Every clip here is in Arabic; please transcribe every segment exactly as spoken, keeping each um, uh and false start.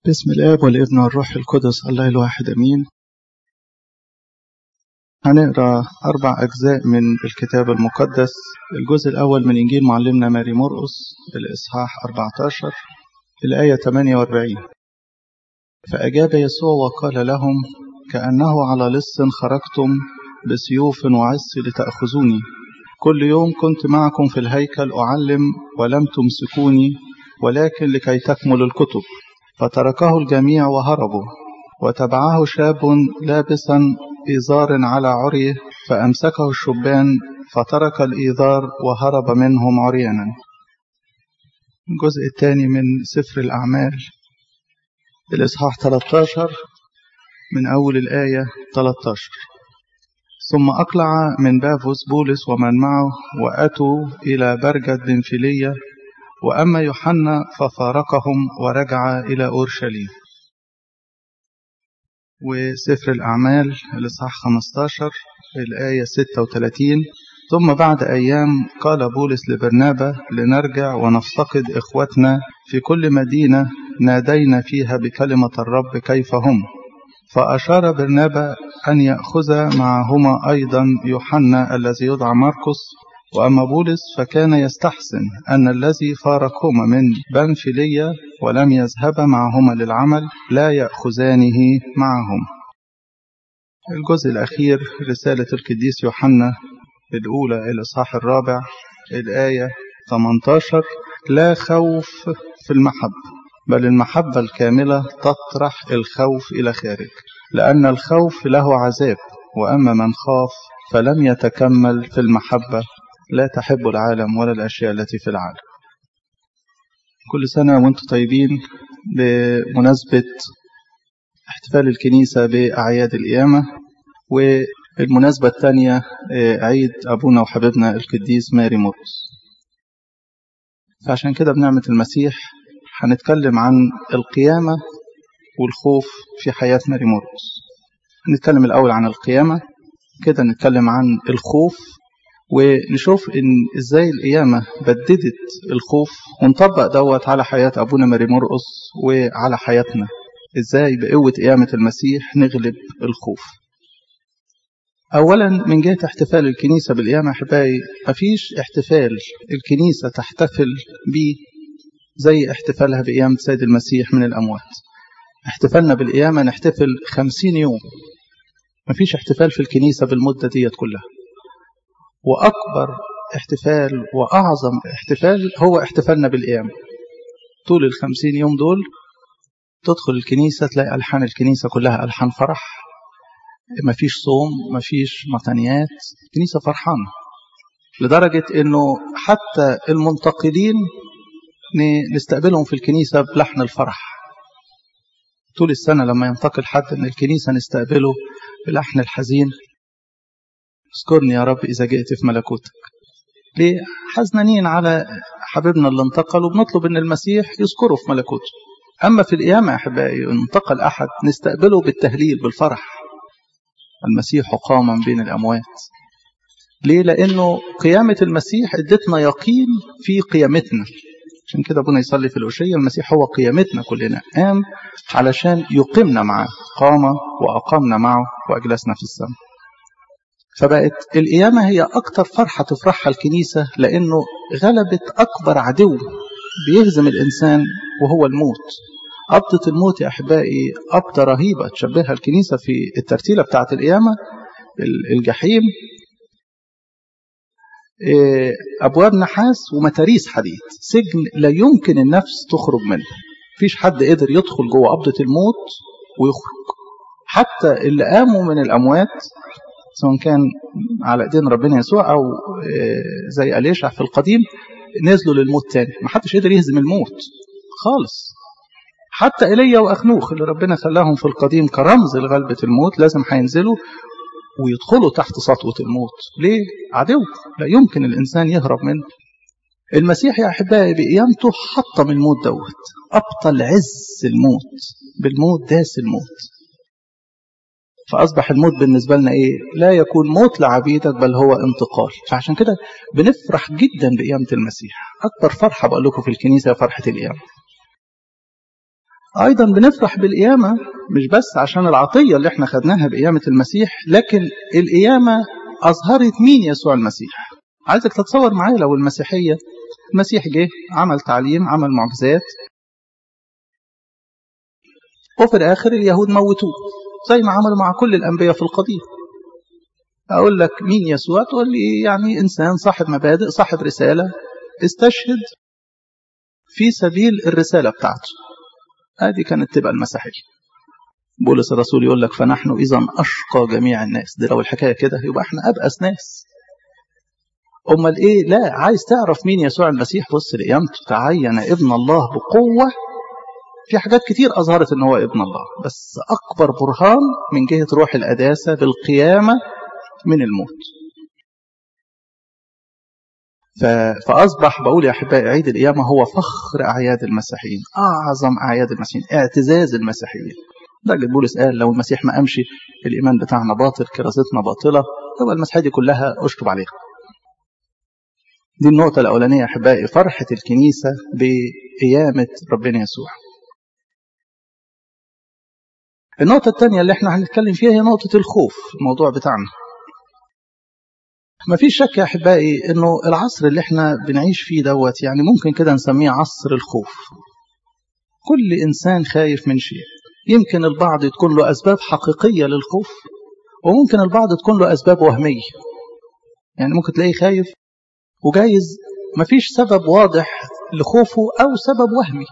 باسم الآب والابن والروح القدس الله الواحد أمين. هنقرأ أربع أجزاء من الكتاب المقدس. الجزء الأول من إنجيل معلمنا ماري مرقس الإصحاح أربعة عشر الآية ثمانية وأربعين. فأجاب يسوع وقال لهم: كأنه على لص خرجتم بسيوف وعص لتأخذوني. كل يوم كنت معكم في الهيكل أعلم ولم تمسكوني، ولكن لكي تكمل الكتب. فتركه الجميع وهربوا، وتبعه شاب لابسا إيذار على عريه، فأمسكه الشبان فترك الإيذار وهرب منهم عريانا. الجزء الثاني من سفر الأعمال الإصحاح ثلاثة عشر من أول الآية ثلاثة عشر. ثم أقلع من بافوس بولس ومن معه، وأتوا إلى برجة بنفيلية، وأما يوحنا ففارقهم ورجع إلى أورشليم. وسفر الأعمال الإصحاح خمسة عشر الآية ستة وثلاثين. ثم بعد أيام قال بولس لبرنابا: لنرجع ونفتقد إخوتنا في كل مدينة نادينا فيها بكلمة الرب كيف هم. فأشار برنابا أن يأخذ معهما أيضا يوحنا الذي يدعى مرقس. وأما بولس فكان يستحسن أن الذي فارقهما من بنفيلية ولم يذهب معهما للعمل لا يأخذانه معهم. الجزء الأخير رسالة القديس يوحنا الأولى الإصحاح الرابع الآية ثمانية عشر. لا خوف في المحبة، بل المحبة الكاملة تطرح الخوف إلى خارج، لأن الخوف له عذاب، وأما من خاف فلم يتكمل في المحبة. لا تحب العالم ولا الأشياء التي في العالم. كل سنة وانتم طيبين بمناسبة احتفال الكنيسة بأعياد القيامة، والمناسبة الثانية عيد أبونا وحبيبنا القديس ماري مرقس. فعشان كده بنعمة المسيح هنتكلم عن القيامة والخوف في حياة ماري مرقس. هنتكلم الأول عن القيامة، كده نتكلم عن الخوف، ونشوف إن إزاي القيامة بددت الخوف، ونطبق دوت على حياة أبونا ماري مرقس وعلى حياتنا، إزاي بقوة قيامة المسيح نغلب الخوف. أولا من جهة احتفال الكنيسة بالقيامة أحبائي، مفيش احتفال الكنيسة تحتفل به زي احتفالها بقيامة سيد المسيح من الأموات. احتفالنا بالقيامة نحتفل خمسين يوم، مفيش احتفال في الكنيسة بالمدة ديت كلها. وأكبر احتفال وأعظم احتفال هو احتفالنا بالقيامة. طول الخمسين يوم دول تدخل الكنيسة تلاقي ألحان الكنيسة كلها ألحان فرح، مفيش صوم، مفيش مطنيات، الكنيسة فرحانة لدرجة أنه حتى المنتقدين نستقبلهم في الكنيسة بلحن الفرح. طول السنة لما ينتقل حد من الكنيسة نستقبله بلحن الحزين: اذكرني يا رب إذا جئت في ملكوتك. ليه؟ حزنانين على حبيبنا اللي انتقل، وبنطلب أن المسيح يذكره في ملكوته. أما في القيامة يا أحبائي انتقل أحد نستقبله بالتهليل بالفرح: المسيح قام بين الأموات. ليه؟ لأنه قيامة المسيح ادتنا يقين في قيامتنا. عشان كده ابونا يصلي في العشية: المسيح هو قيامتنا كلنا، قام علشان يقيمنا معه، قام وأقامنا معه وأجلسنا في السماء. فبقت القيامة هي أكتر فرحة تفرحها الكنيسة، لأنه غلبت أكبر عدو بيهزم الإنسان وهو الموت. قبضة الموت يا أحبائي قبضة رهيبة تشبهها الكنيسة في الترتيلة بتاعة القيامة: الجحيم، أبواب نحاس ومتاريس حديد، سجن لا يمكن النفس تخرج منه. مفيش حد قدر يدخل جوه قبضة الموت ويخرج. حتى اللي قاموا من الأموات سواء كان على ايدين ربنا يسوع أو زي أليشع في القديم نزلوا للموت تاني. محدش قدر يهزم الموت خالص. حتى إيليا وأخنوخ اللي ربنا خلاهم في القديم كرمز لغلبة الموت لازم هينزلوا ويدخلوا تحت سطوة الموت. ليه؟ عدو لا يمكن الإنسان يهرب منه. المسيح يا أحبائي بقيامته حطم الموت دوت، أبطل عز الموت، بالموت داس الموت. فأصبح الموت بالنسبة لنا إيه؟ لا يكون موت لعبيدك بل هو انتقال. فعشان كده بنفرح جدا بقيامة المسيح. أكبر فرحة بقول لكم في الكنيسة فرحة القيامة. أيضا بنفرح بالقيامة مش بس عشان العطية اللي احنا خدناها بقيامة المسيح، لكن القيامة أظهرت مين؟ يسوع المسيح. عايزك تتصور معايا لو المسيحية، المسيح جه عمل تعليم، عمل معجزات، وفي الآخر اليهود موتوه زي ما عملوا مع كل الأنبياء في القديم. أقول لك مين يسوع؟ تقول لي يعني إنسان صاحب مبادئ، صاحب رسالة، استشهد في سبيل الرسالة بتاعته. هذه كانت تبقى المسيحية. بولس الرسول يقول لك فنحن إذن أشقى جميع الناس. دي لو الحكاية كده يبقى احنا أبأس ناس. أمال إيه؟ لا، عايز تعرف مين يسوع المسيح؟ بص لقيامته، تعين ابن الله بقوة. في حاجات كتير أظهرت إن هو ابن الله، بس أكبر برهان من جهة روح القداسة بالقيامة من الموت. فأصبح بقول يا أحبائي عيد القيامة هو فخر أعياد المسيحيين، أعظم أعياد المسيحيين، اعتزاز المسيحيين. لكن بولس قال لو المسيح ما أمشي الإيمان بتاعنا باطل، كراستنا باطلة، هو المسيحية دي كلها أشطب عليها. دي النقطة الأولانية يا أحبائي، فرحة الكنيسة بقيامة ربنا يسوع. النقطة الثانية اللي احنا هنتكلم فيها هي نقطة الخوف، الموضوع بتاعنا. ما فيش شك يا أحبائي إنه العصر اللي احنا بنعيش فيه دوت يعني ممكن كده نسميه عصر الخوف. كل إنسان خايف من شيء. يمكن البعض تكون له أسباب حقيقية للخوف، وممكن البعض تكون له أسباب وهمية. يعني ممكن تلاقيه خايف وجايز ما فيش سبب واضح لخوفه أو سبب وهمي.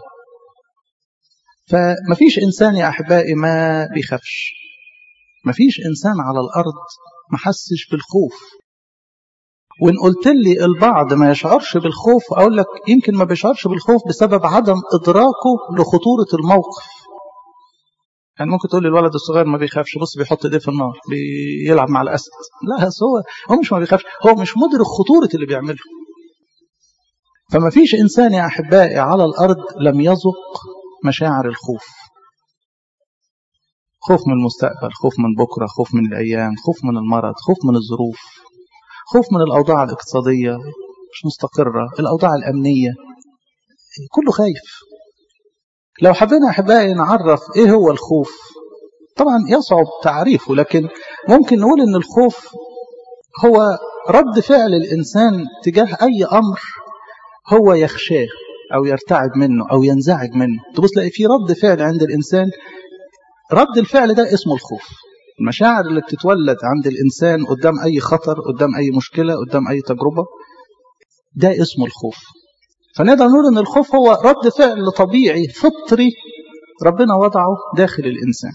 فما فيش إنسان يا أحبائي ما بيخافش. ما فيش إنسان على الأرض ما حسش بالخوف. وإن قلت لي البعض ما يشعرش بالخوف، أقول لك يمكن ما بيشعرش بالخوف بسبب عدم إدراكه لخطورة الموقف. يعني ممكن تقول لي الولد الصغير ما بيخافش، بص بيحط ايديه في النار بيلعب مع الأسد. لا، هو هو مش ما بيخافش، هو مش مدرك خطورة اللي بيعمله. فما فيش إنسان يا أحبائي على الأرض لم يذق مشاعر الخوف. خوف من المستقبل، خوف من بكرة، خوف من الأيام، خوف من المرض، خوف من الظروف، خوف من الأوضاع الاقتصادية مش مستقرة، الأوضاع الأمنية، كله خايف. لو حبينا أحبائي نعرف إيه هو الخوف، طبعا يصعب تعريفه، لكن ممكن نقول إن الخوف هو رد فعل الإنسان تجاه أي أمر هو يخشاه أو يرتعب منه أو ينزعج منه. تبص تلاقي في رد فعل عند الإنسان، رد الفعل ده اسمه الخوف. المشاعر اللي بتتولد عند الإنسان قدام أي خطر، قدام أي مشكلة، قدام أي تجربة، ده اسمه الخوف. فنقدر نقول أن الخوف هو رد فعل طبيعي فطري ربنا وضعه داخل الإنسان.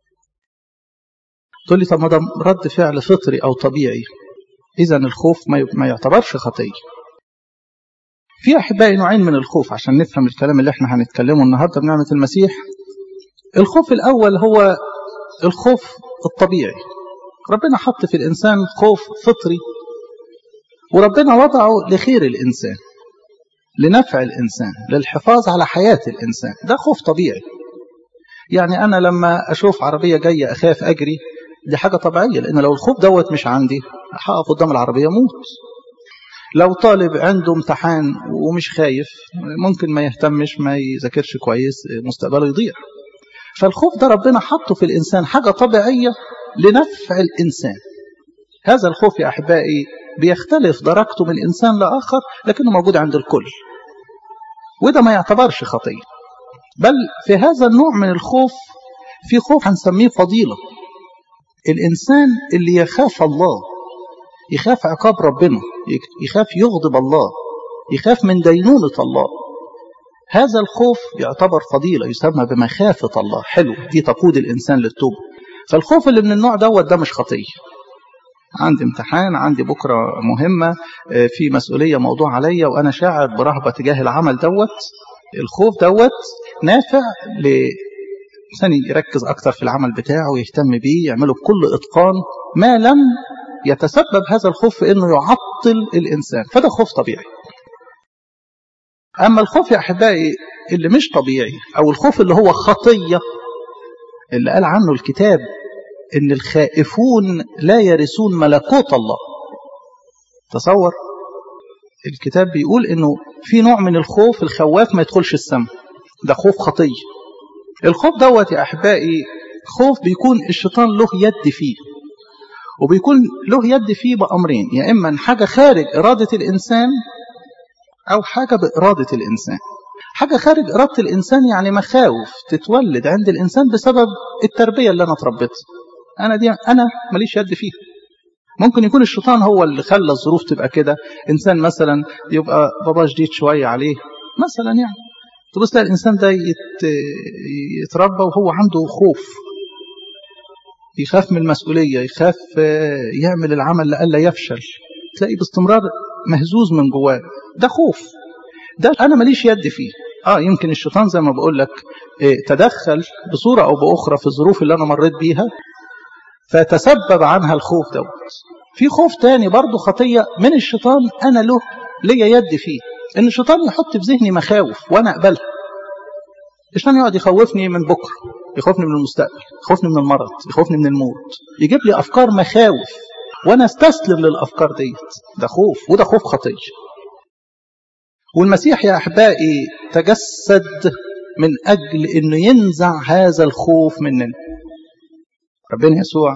تقول لي طب ما ده رد فعل فطري أو طبيعي، إذا الخوف ما يعتبرش خطية. في أحبائي نوعين من الخوف عشان نفهم الكلام اللي احنا هنتكلمه النهاردة بنعمة المسيح. الخوف الأول هو الخوف الطبيعي. ربنا حط في الإنسان خوف فطري، وربنا وضعه لخير الإنسان، لنفع الإنسان، للحفاظ على حياة الإنسان. ده خوف طبيعي. يعني أنا لما أشوف عربية جاية أخاف أجري، دي حاجة طبيعية، لأن لو الخوف دوت مش عندي هقف قدام العربية موت. لو طالب عنده امتحان ومش خايف ممكن ما يهتمش، ما يذاكرش كويس، مستقبله يضيع. فالخوف ده ربنا حطه في الإنسان حاجة طبيعية لنفع الإنسان. هذا الخوف يا أحبائي بيختلف درجته من إنسان لآخر، لكنه موجود عند الكل، وده ما يعتبرش خطية. بل في هذا النوع من الخوف في خوف هنسميه فضيلة. الإنسان اللي يخاف الله، يخاف عقاب ربنا، يخاف يغضب الله، يخاف من دينونة الله، هذا الخوف يعتبر فضيلة، يسمى بمخافة الله. حلو، دي تقود الإنسان للتوبة. فالخوف اللي من النوع دوت ده مش خطية. عندي امتحان، عندي بكرة مهمة، في مسؤولية موضوع عليا وأنا شاعر برهبة تجاه العمل دوت، الخوف دوت نافع لإنسان يركز أكتر في العمل بتاعه ويهتم بيه، يعمله بكل إتقان، ما لم يتسبب هذا الخوف في أنه يعطل الإنسان، فده خوف طبيعي. أما الخوف يا أحبائي اللي مش طبيعي، أو الخوف اللي هو خطية، اللي قال عنه الكتاب إن الخائفون لا يرثون ملكوت الله. تصور الكتاب بيقول إنه في نوع من الخوف الخواف ما يدخلش السماء، ده خوف خطية. الخوف دوت يا أحبائي خوف بيكون الشيطان له يد فيه، وبيكون له يد فيه بأمرين، يا إما حاجة خارج إرادة الإنسان أو حاجة بإرادة الإنسان. حاجة خارج إرادة الإنسان يعني مخاوف تتولد عند الإنسان بسبب التربية اللي أنا اتربيت، أنا دي أنا ماليش يد فيها. ممكن يكون الشيطان هو اللي خلى الظروف تبقى كده. إنسان مثلا يبقى بابا جديد شوية عليه مثلا، يعني تبص تلاقي الإنسان ده يت... يتربى وهو عنده خوف، يخاف من المسؤولية، يخاف يعمل العمل لألا يفشل، تلاقي باستمرار مهزوز من جواه. ده خوف، ده أنا ماليش يد فيه. آه يمكن الشيطان زي ما بقول لك تدخل بصورة أو بأخرى في الظروف اللي أنا مريت بيها فتسبب عنها الخوف دوت. في خوف تاني برضو خطية من الشيطان أنا له ليا يد فيه، إن الشيطان يحط في ذهني مخاوف وأنا أقبلها. الشيطان يقعد يخوفني من بكرة، يخوفني من المستقبل، يخوفني من المرض، يخوفني من الموت، يجيب لي أفكار مخاوف وأنا استسلم للأفكار ديت. ده خوف، وده خوف خطية. والمسيح يا أحبائي تجسد من أجل أنه ينزع هذا الخوف مننا. ربنا يسوع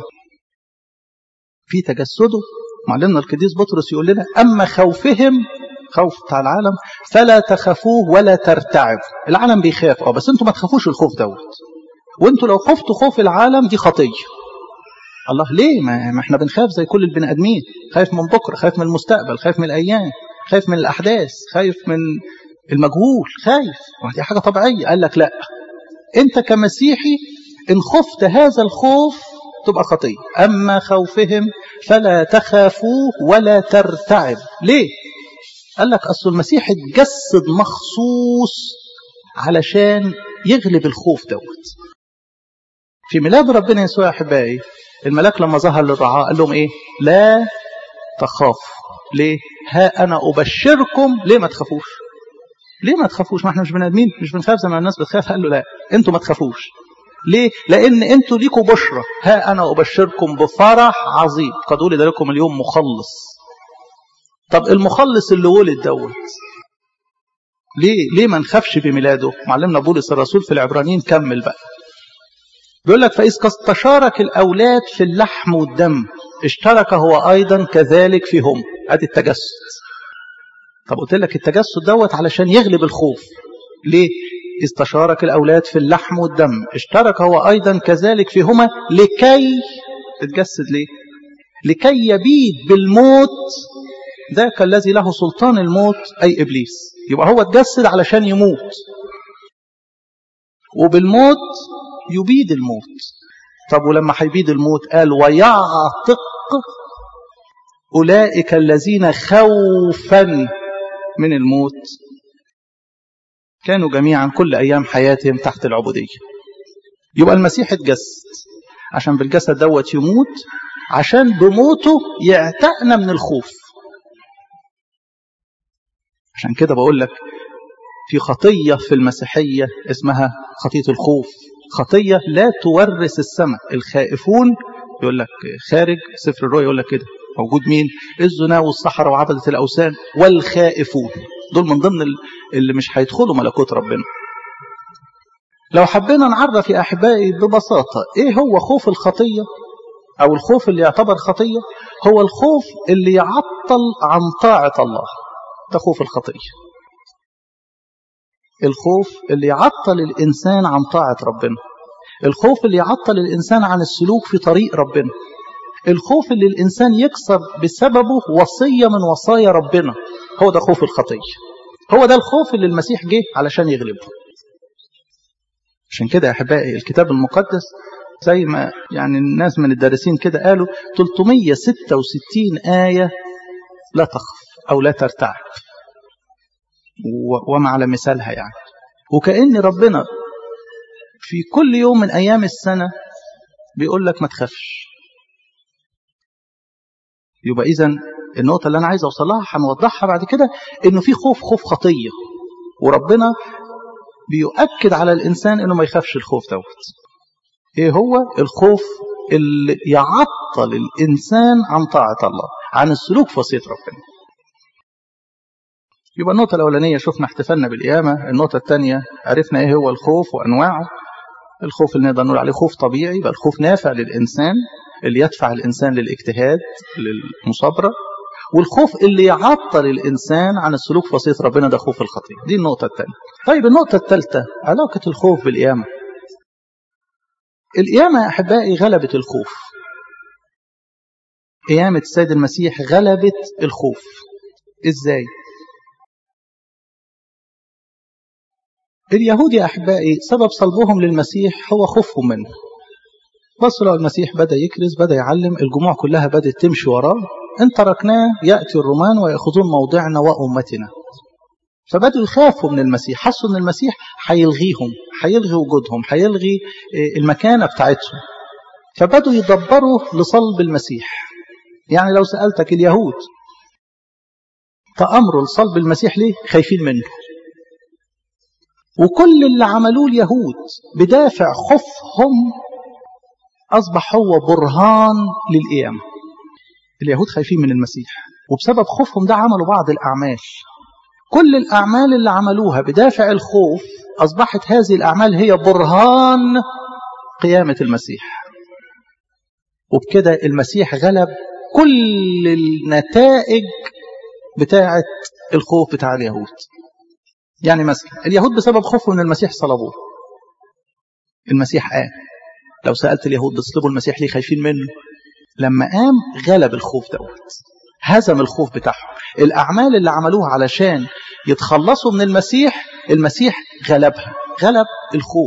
في تجسده معلمنا القديس بطرس يقول لنا أما خوفهم، خوف بتاع العالم، فلا تخافوه ولا ترتعب. العالم بيخاف اه بس انتوا ما تخافوش الخوف دوت، وانتوا لو خفتوا خوف العالم دي خطية. الله ليه؟ ما احنا بنخاف زي كل البني ادمين، خايف من بكره، خايف من المستقبل، خايف من الايام، خايف من الاحداث، خايف من المجهول، خايف، ودي حاجة طبيعية. قال لك لا، انت كمسيحي ان خفت هذا الخوف تبقى خطية. اما خوفهم فلا تخافوه ولا ترتعب. ليه؟ قال لك أصل المسيح اتجسد مخصوص علشان يغلب الخوف دوت. في ميلاد ربنا يسوع يا أحبائي الملاك لما ظهر للرعاة قال لهم إيه؟ لا تخاف. ليه؟ ها أنا أبشركم. ليه ما تخافوش؟ ليه ما تخافوش؟ ما احنا مش بني آدمين، مش بنخاف زي ما الناس بتخاف. قال له لا، انتوا ما تخافوش. ليه؟ لأن انتوا ليكوا بشرة. ها أنا أبشركم بفرح عظيم قد ولد لكم اليوم مخلص. طب المخلص اللي ولد دوت ليه ليه ما نخافش بميلاده؟ معلمنا بولس الرسول في العبرانيين كمل بقى، بيقول لك فإذ استشارك الأولاد في اللحم والدم اشترك هو أيضا كذلك فيهم. ادي التجسد. طب قلت لك التجسد دوت علشان يغلب الخوف. ليه؟ استشارك الأولاد في اللحم والدم اشترك هو أيضا كذلك فيهما لكي تتجسد. ليه؟ لكي يبيد بالموت ذاك الذي له سلطان الموت أي إبليس. يبقى هو اتجسد علشان يموت، وبالموت يبيد الموت. طب ولما هيبيد الموت قال ويعتق أولئك الذين خوفا من الموت كانوا جميعا كل أيام حياتهم تحت العبودية. يبقى المسيح اتجسد عشان بالجسد دوت يموت، عشان بموته يعتقنا من الخوف. عشان كده بقول لك في خطية في المسيحية اسمها خطية الخوف، خطية لا تورث السماء. الخائفون يقول لك خارج سفر الرؤيا يقول لك كده موجود مين؟ الزنا والسحرة وعبدة الأوثان والخائفون، دول من ضمن اللي مش هيدخلوا ملكوت ربنا. لو حبينا نعرف يا أحبائي ببساطة إيه هو خوف الخطية أو الخوف اللي يعتبر خطية، هو الخوف اللي يعطل عن طاعة الله. ده خوف الخطية، الخوف اللي يعطل الإنسان عن طاعة ربنا، الخوف اللي يعطل الإنسان عن السلوك في طريق ربنا، الخوف اللي الإنسان يكسر بسببه وصية من وصايا ربنا. هو ده خوف الخطية، هو ده الخوف اللي المسيح جه علشان يغلبه. عشان كده يا أحبائي الكتاب المقدس زي ما يعني الناس من الدارسين كده قالوا ثلاثمائة وستة وستين آية لا تخف أو لا ترتعب، وما على مثالها يعني. وكأن ربنا في كل يوم من أيام السنة بيقول لك ما تخافش. يبقى إذن النقطة اللي أنا عايز أوصلها هنوضحها بعد كده، إنه في خوف خوف خطية، وربنا بيؤكد على الإنسان إنه ما يخافش الخوف دوت. إيه هو الخوف اللي يعطل الإنسان عن طاعة الله، عن السلوك في وصية ربنا. يبقى النقطة الأولانية شفنا احتفالنا بالقيامة، النقطة الثانية عرفنا إيه هو الخوف وأنواعه، الخوف اللي نقدر نقول عليه خوف طبيعي، يبقى الخوف نافع للإنسان اللي يدفع الإنسان للاجتهاد للمصابرة، والخوف اللي يعطل الإنسان عن السلوك في وصية ربنا ده خوف الخطية. دي النقطة الثانية. طيب النقطة الثالثة علاقة الخوف بالقيامة. القيامة يا أحبائي غلبت الخوف. قيامة السيد المسيح غلبت الخوف. إزاي؟ اليهود يا أحبائي سبب صلبهم للمسيح هو خوفهم منه. بصوا لو المسيح بدأ يكرز، بدأ يعلم، الجموع كلها بدأت تمشي وراه، إن تركناه يأتي الرومان ويأخذون موضعنا وأمتنا. فبدأوا يخافوا من المسيح، حسوا أن المسيح هيلغيهم، هيلغي وجودهم، هيلغي المكانة بتاعتهم، فبدأوا يدبروا لصلب المسيح. يعني لو سألتك اليهود تأمروا لصلب المسيح ليه؟ خايفين منه. وكل اللي عملوه اليهود بدافع خوفهم أصبح هو برهان للقيامة. اليهود خايفين من المسيح، وبسبب خوفهم ده عملوا بعض الأعمال. كل الأعمال اللي عملوها بدافع الخوف أصبحت هذه الأعمال هي برهان قيامة المسيح. وبكده المسيح غلب كل النتائج بتاعة الخوف بتاع اليهود. يعني مثلا اليهود بسبب خوفهم من المسيح صلبوه، المسيح قام. لو سألت اليهود بتصلبوا المسيح ليه خايفين منه؟ لما قام غلب الخوف دوت، هزم الخوف بتاعهم. الأعمال اللي عملوها علشان يتخلصوا من المسيح، المسيح غلبها، غلب الخوف.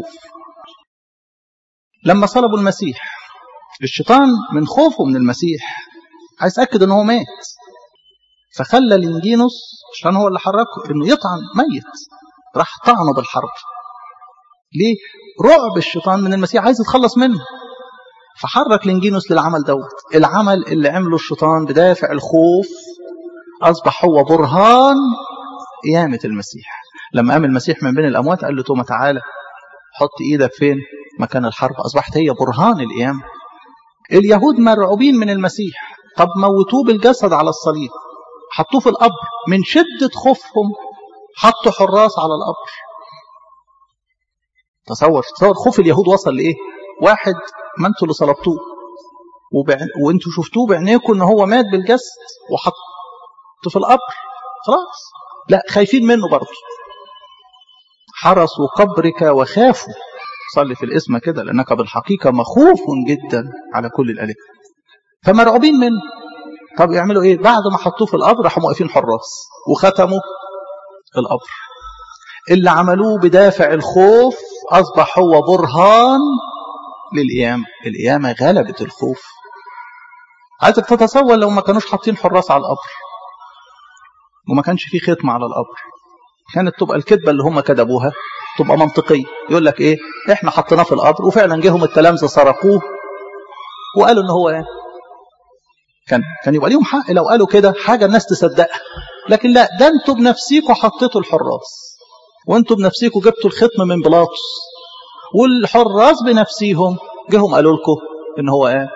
لما صلبوا المسيح، الشيطان من خوفه من المسيح عايز يتأكد انه مات، فخلى لينجينوس عشان هو اللي حركه انه يطعن ميت، راح طعنه بالحرب. ليه؟ رعب الشيطان من المسيح، عايز يتخلص منه، فحرك لينجينوس للعمل دوت. العمل اللي عمله الشيطان بدافع الخوف أصبح هو برهان قيامة المسيح. لما قام المسيح من بين الأموات قال له توما تعالى حط إيدك فين؟ مكان الحرب. أصبحت هي برهان القيامة. اليهود مرعوبين من المسيح، طب موتوه بالجسد على الصليب، حطوه في القبر، من شدة خوفهم حطوا حراس على القبر. تصور تصور خوف اليهود وصل لإيه؟ واحد ما انتوا اللي صلبتوه وبعن... وانتوا شفتوه بعينيكم ان هو مات بالجسد وحطوا في القبر، خلاص لا خايفين منه برضه. حرسوا قبرك وخافوا، صلي في الاسم كده، لأنك بالحقيقة مخوف جدا على كل الآلهة. فمرعوبين منه. طب يعملوا ايه؟ بعد ما حطوه في القبر راحوا واقفين حراس وختموا القبر. اللي عملوه بدافع الخوف أصبح هو برهان للقيامة. القيامة غلبت الخوف. عايزك تتصور لو ما كانوش حاطين حراس على القبر وما كانش فيه ختم على القبر، كانت تبقى الكذبة اللي هم كذبوها تبقى منطقية. يقول لك ايه؟ احنا حطيناه في القبر وفعلا جيهم التلامذة سرقوه وقالوا ان هو ايه؟ كان كان يبقى ليهم حق لو قالوا كده، حاجة الناس تصدقها. لكن لا، ده انتوا بنفسيكوا حطيتوا الحراس، وانتوا بنفسيكوا جبتوا الختم من بلاطس، والحراس بنفسيهم جيهم قالوا لكم ان هو ايه.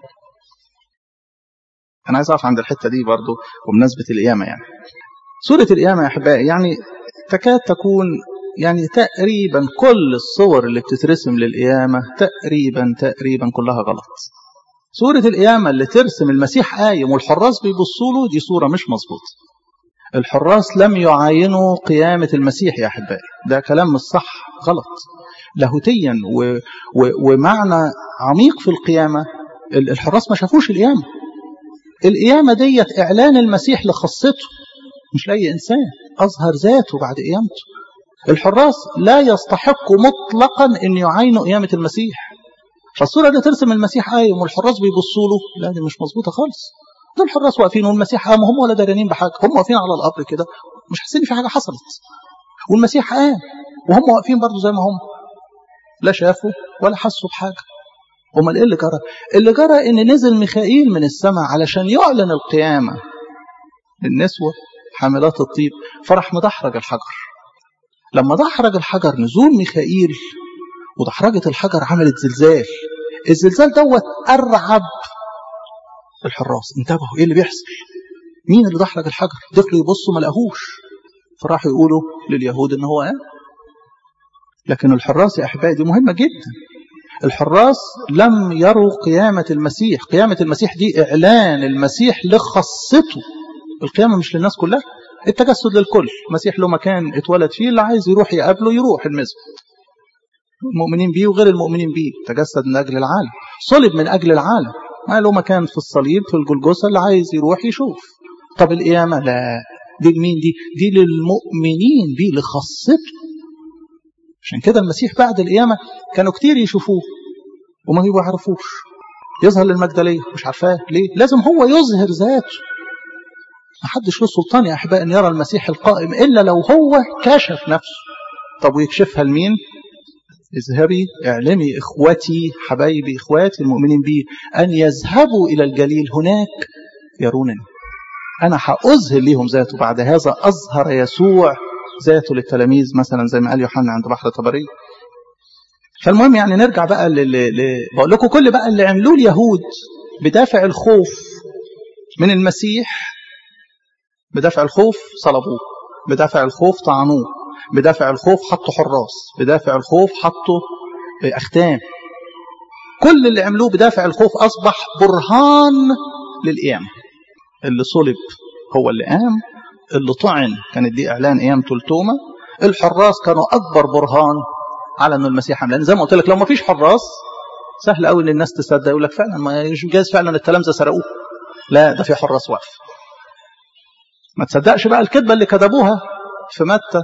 انا عايز اقف عند الحتة دي برضو وبمناسبة القيامة. يعني سورة القيامة يا احبائي يعني تكاد تكون يعني تقريبا كل الصور اللي بتترسم للقيامة تقريبا تقريبا كلها غلط. سورة القيامة اللي ترسم المسيح قايم والحراس بيبصوا له، دي صورة مش مظبوطة. الحراس لم يعاينوا قيامة المسيح يا أحبائي، ده كلام مش صح، غلط لاهوتيا و... و... ومعنى عميق في القيامة. الحراس ما شافوش القيامة. القيامة ديت إعلان المسيح لخاصته مش لأي إنسان، أظهر ذاته بعد قيامته. الحراس لا يستحقوا مطلقا أن يعاينوا قيامة المسيح. فالصورة دي ترسم المسيح قايم والحراس بيبصوا له، لا دي مش مظبوطة خالص. دول الحراس واقفين والمسيح قام وهم ولا دارانين بحاجة، هم واقفين على القبر كده مش حاسين في حاجة حصلت، والمسيح قام وهم واقفين برضو زي ما هم، لا شافوا ولا حسوا بحاجة. امال ايه اللي جرى؟ اللي جرى ان نزل ميخائيل من السماء علشان يعلن القيامة للنسوة حاملات الطيب، فرح مدحرج الحجر. لما دحرج الحجر نزول ميخائيل ودحرجة الحجر عملت زلزال. الزلزال دوت أرعب الحراس، انتبهوا ايه اللي بيحصل، مين اللي دحرج الحجر؟ دخلوا يبصوا ما لقاهوش، فراحوا يقولوا لليهود ان هو ايه. لكن الحراس يا احبائي دي مهمة جدا. الحراس لم يروا قيامة المسيح. قيامة المسيح دي إعلان المسيح لخاصته. القيامة مش للناس كلها، التجسد للكل. المسيح له مكان اتولد فيه، اللي عايز يروح يقابله يروح المسجد، المؤمنين بيه وغير المؤمنين بيه. تجسد من أجل العالم، صلب من أجل العالم، ما له مكان في الصليب في الجلجثة، اللي عايز يروح يشوف. طب القيامة لا، دي لمين؟ دي دي للمؤمنين بيه، لخاصته. عشان كده المسيح بعد القيامة كانوا كتير يشوفوه وما يعرفوش. يظهر للمجدلية مش عارفاه ليه، لازم هو يظهر ذاته. ما حدش له سلطان يا أحباء أن يرى المسيح القائم إلا لو هو كشف نفسه. طب ويكشفها لمين؟ اذهبي اعلمي إخوتي، حبايبي إخواتي المؤمنين بي، أن يذهبوا إلى الجليل هناك يرونني. أنا هأظهر ليهم ذاته. بعد هذا أظهر يسوع ذاته للتلاميذ، مثلا زي ما قال يوحنا عند بحر طبرية. فالمهم يعني نرجع بقى ل... ل... ل... بقول لكم كل بقى اللي عملوه اليهود بدافع الخوف من المسيح، بدافع الخوف صلبوه، بدافع الخوف طعنوه، بدافع الخوف حطوا حراس، بدافع الخوف حطوا أختام. كل اللي عملوه بدافع الخوف أصبح برهان للقيامة. اللي صلب هو اللي قام، اللي طعن كانت دي إعلان قيامته التومة. الحراس كانوا أكبر برهان على أن المسيح عمل. لأن زي ما قلت لك لو ما فيش حراس سهل قوي ان الناس تصدق، يقول لك فعلا ما جايز فعلا التلامذة سرقوه. لا، ده في حراس واقف. ما تصدقش بقى الكذبة اللي كذبوها في متى.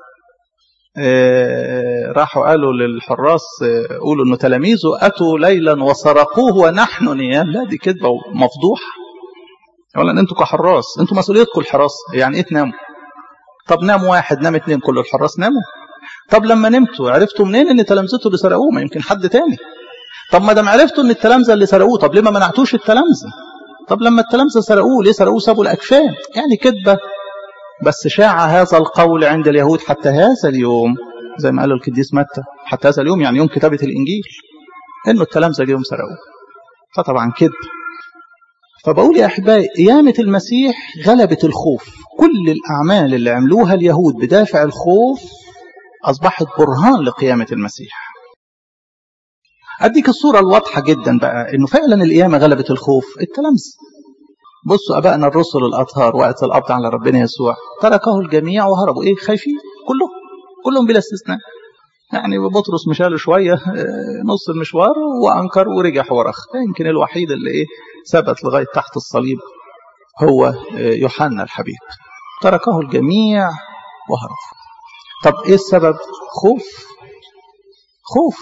آه راحوا قالوا للحراس آه قولوا انه تلاميذه اتوا ليلا وسرقوه ونحن نيام. لا، دي كذبة ومفضوحة. اولا انتوا كحراس انتوا مسؤوليتكم الحراس. يعني ايه تناموا؟ طب نام واحد، نام اتنين، كل الحراس ناموا. طب لما نمتوا عرفتوا منين ان تلامذته اللي سرقوه؟ ما يمكن حد تاني. طب ما دام عرفتوا ان التلامذة اللي سرقوه، طب ليه ما منعتوش التلامذة؟ طب لما التلامذة سرقوه ليه سرقوه سابوا الاكفان؟ يعني كذبة. بس شاع هذا القول عند اليهود حتى هذا اليوم، زي ما قال القديس متى، حتى هذا اليوم يعني يوم كتابة الانجيل، انه التلامذة جيهم سرقوه. فطبعا كذب. فبقول يا احبائي قيامة المسيح غلبت الخوف. كل الاعمال اللي عملوها اليهود بدافع الخوف اصبحت برهان لقيامة المسيح. أديك الصورة الواضحة جدا بقى إنه فعلا القيامة غلبت الخوف. التلامذة بصوا أبائنا الرسل الأطهار وقت القبض على ربنا يسوع تركه الجميع وهربوا. إيه؟ خايفين كلهم، كلهم بلا استثناء. يعني بطرس مشاله شوية نص المشوار وأنكر ورجع ورخ. يمكن الوحيد اللي إيه ثبت لغاية تحت الصليب هو يوحنا الحبيب. تركه الجميع وهرب. طب إيه السبب؟ خوف. خوف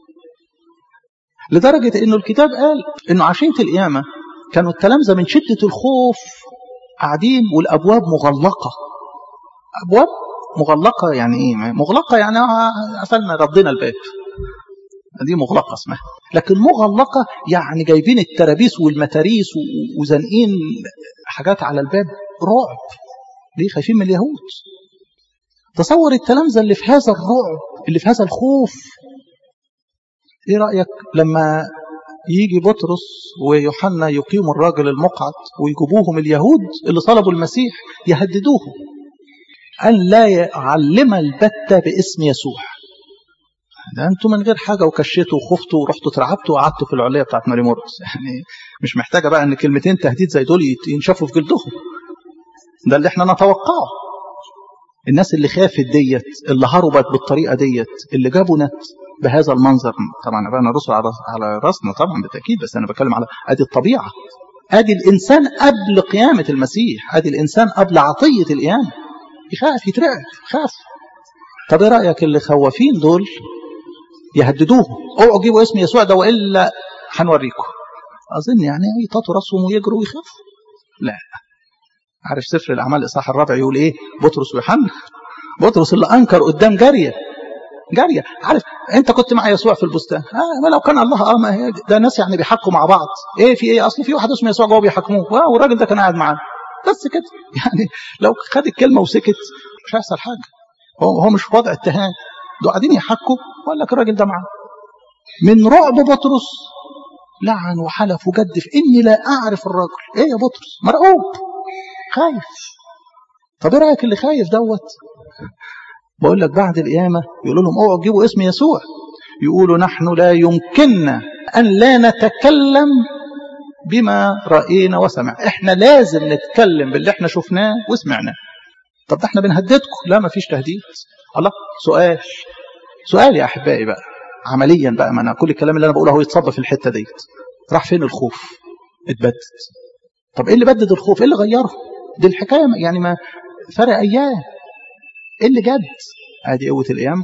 لدرجة إنه الكتاب قال إنه عشية القيامة كانوا التلامذة من شدة الخوف قاعدين والأبواب مغلقة. أبواب مغلقة يعني إيه؟ مغلقة يعني قفلنا ردينا الباب، دي مغلقة اسمها. لكن مغلقة يعني جايبين الترابيس والمتاريس وزنقين حاجات على الباب. رعب. ليه؟ خايفين من اليهود. تصور التلامذة اللي في هذا الرعب، اللي في هذا الخوف. ايه رأيك لما يجي بطرس ويوحنا يقيموا الراجل المقعد ويجيبوهم اليهود اللي طلبوا المسيح يهددوه أن لا يعلم البتة باسم يسوع؟ ده انتوا من غير حاجة وكشتوا وخفتوا ورحتوا ترعبتوا وقعدتوا في العلية بتاعت ماري مرقس. يعني مش محتاجة بقى ان كلمتين تهديد زي دول ينشفوا في جلدهم. ده اللي احنا نتوقعه. الناس اللي خافت ديت، اللي هربت بالطريقة ديت، اللي جابوا نت بهذا المنظر. طبعا أنا الرسل على رأسنا طبعا بالتأكيد، بس أنا بتكلم على أدي الطبيعة، أدي الإنسان قبل قيامة المسيح، أدي الإنسان قبل عطية القيامة. يخاف، يترعب، خاف. طب إيه رأيك اللي خوافين دول يهددوه اوعوا جيبوا اسم يسوع ده وإلا هنوريكم؟ أظن يعني يطاطوا رأسهم ويجروا ويخافوا. لا. عارف سفر الأعمال الإصحاح الرابع يقول إيه؟ بطرس ويوحنا. بطرس اللي أنكر قدام جارية جارية. عارف انت كنت مع يسوع في البستان. آه ما لو كان الله اه ما ده ناس يعني بيحكوا مع بعض. ايه في ايه؟ اصل في واحد اسمه يسوع جوه بيحكموه والراجل ده كان قاعد معانا بس كده. يعني لو خد الكلمه وسكت مش هيحصل حاجه. هو هو مش في وضع اتهام، دول قاعدين يحكوا وقال لك الراجل ده معاه. من رعب بطرس لعن وحلف وجدف اني لا اعرف الراجل. ايه يا بطرس؟ مرعوب خايف. طب ايه رايك اللي خايف دوت؟ بقول لك بعد القيامة يقولوا لهم اوعوا تجيبوا اسم يسوع. يقولوا نحن لا يمكننا أن لا نتكلم بما رأينا وسمع. احنا لازم نتكلم باللي احنا شفناه وسمعناه. طب ده احنا بنهددكم. لا ما فيش تهديد. الله. سؤال سؤال يا أحبائي بقى عمليا بقى، ما أنا كل الكلام اللي أنا بقوله هو يتصب في الحتة ديت. راح فين الخوف؟ اتبدد. طب ايه اللي بدد الخوف؟ ايه اللي غيره؟ دي الحكاية يعني ما فرق أيام. ايه اللي جد؟ ادي قوة القيامة.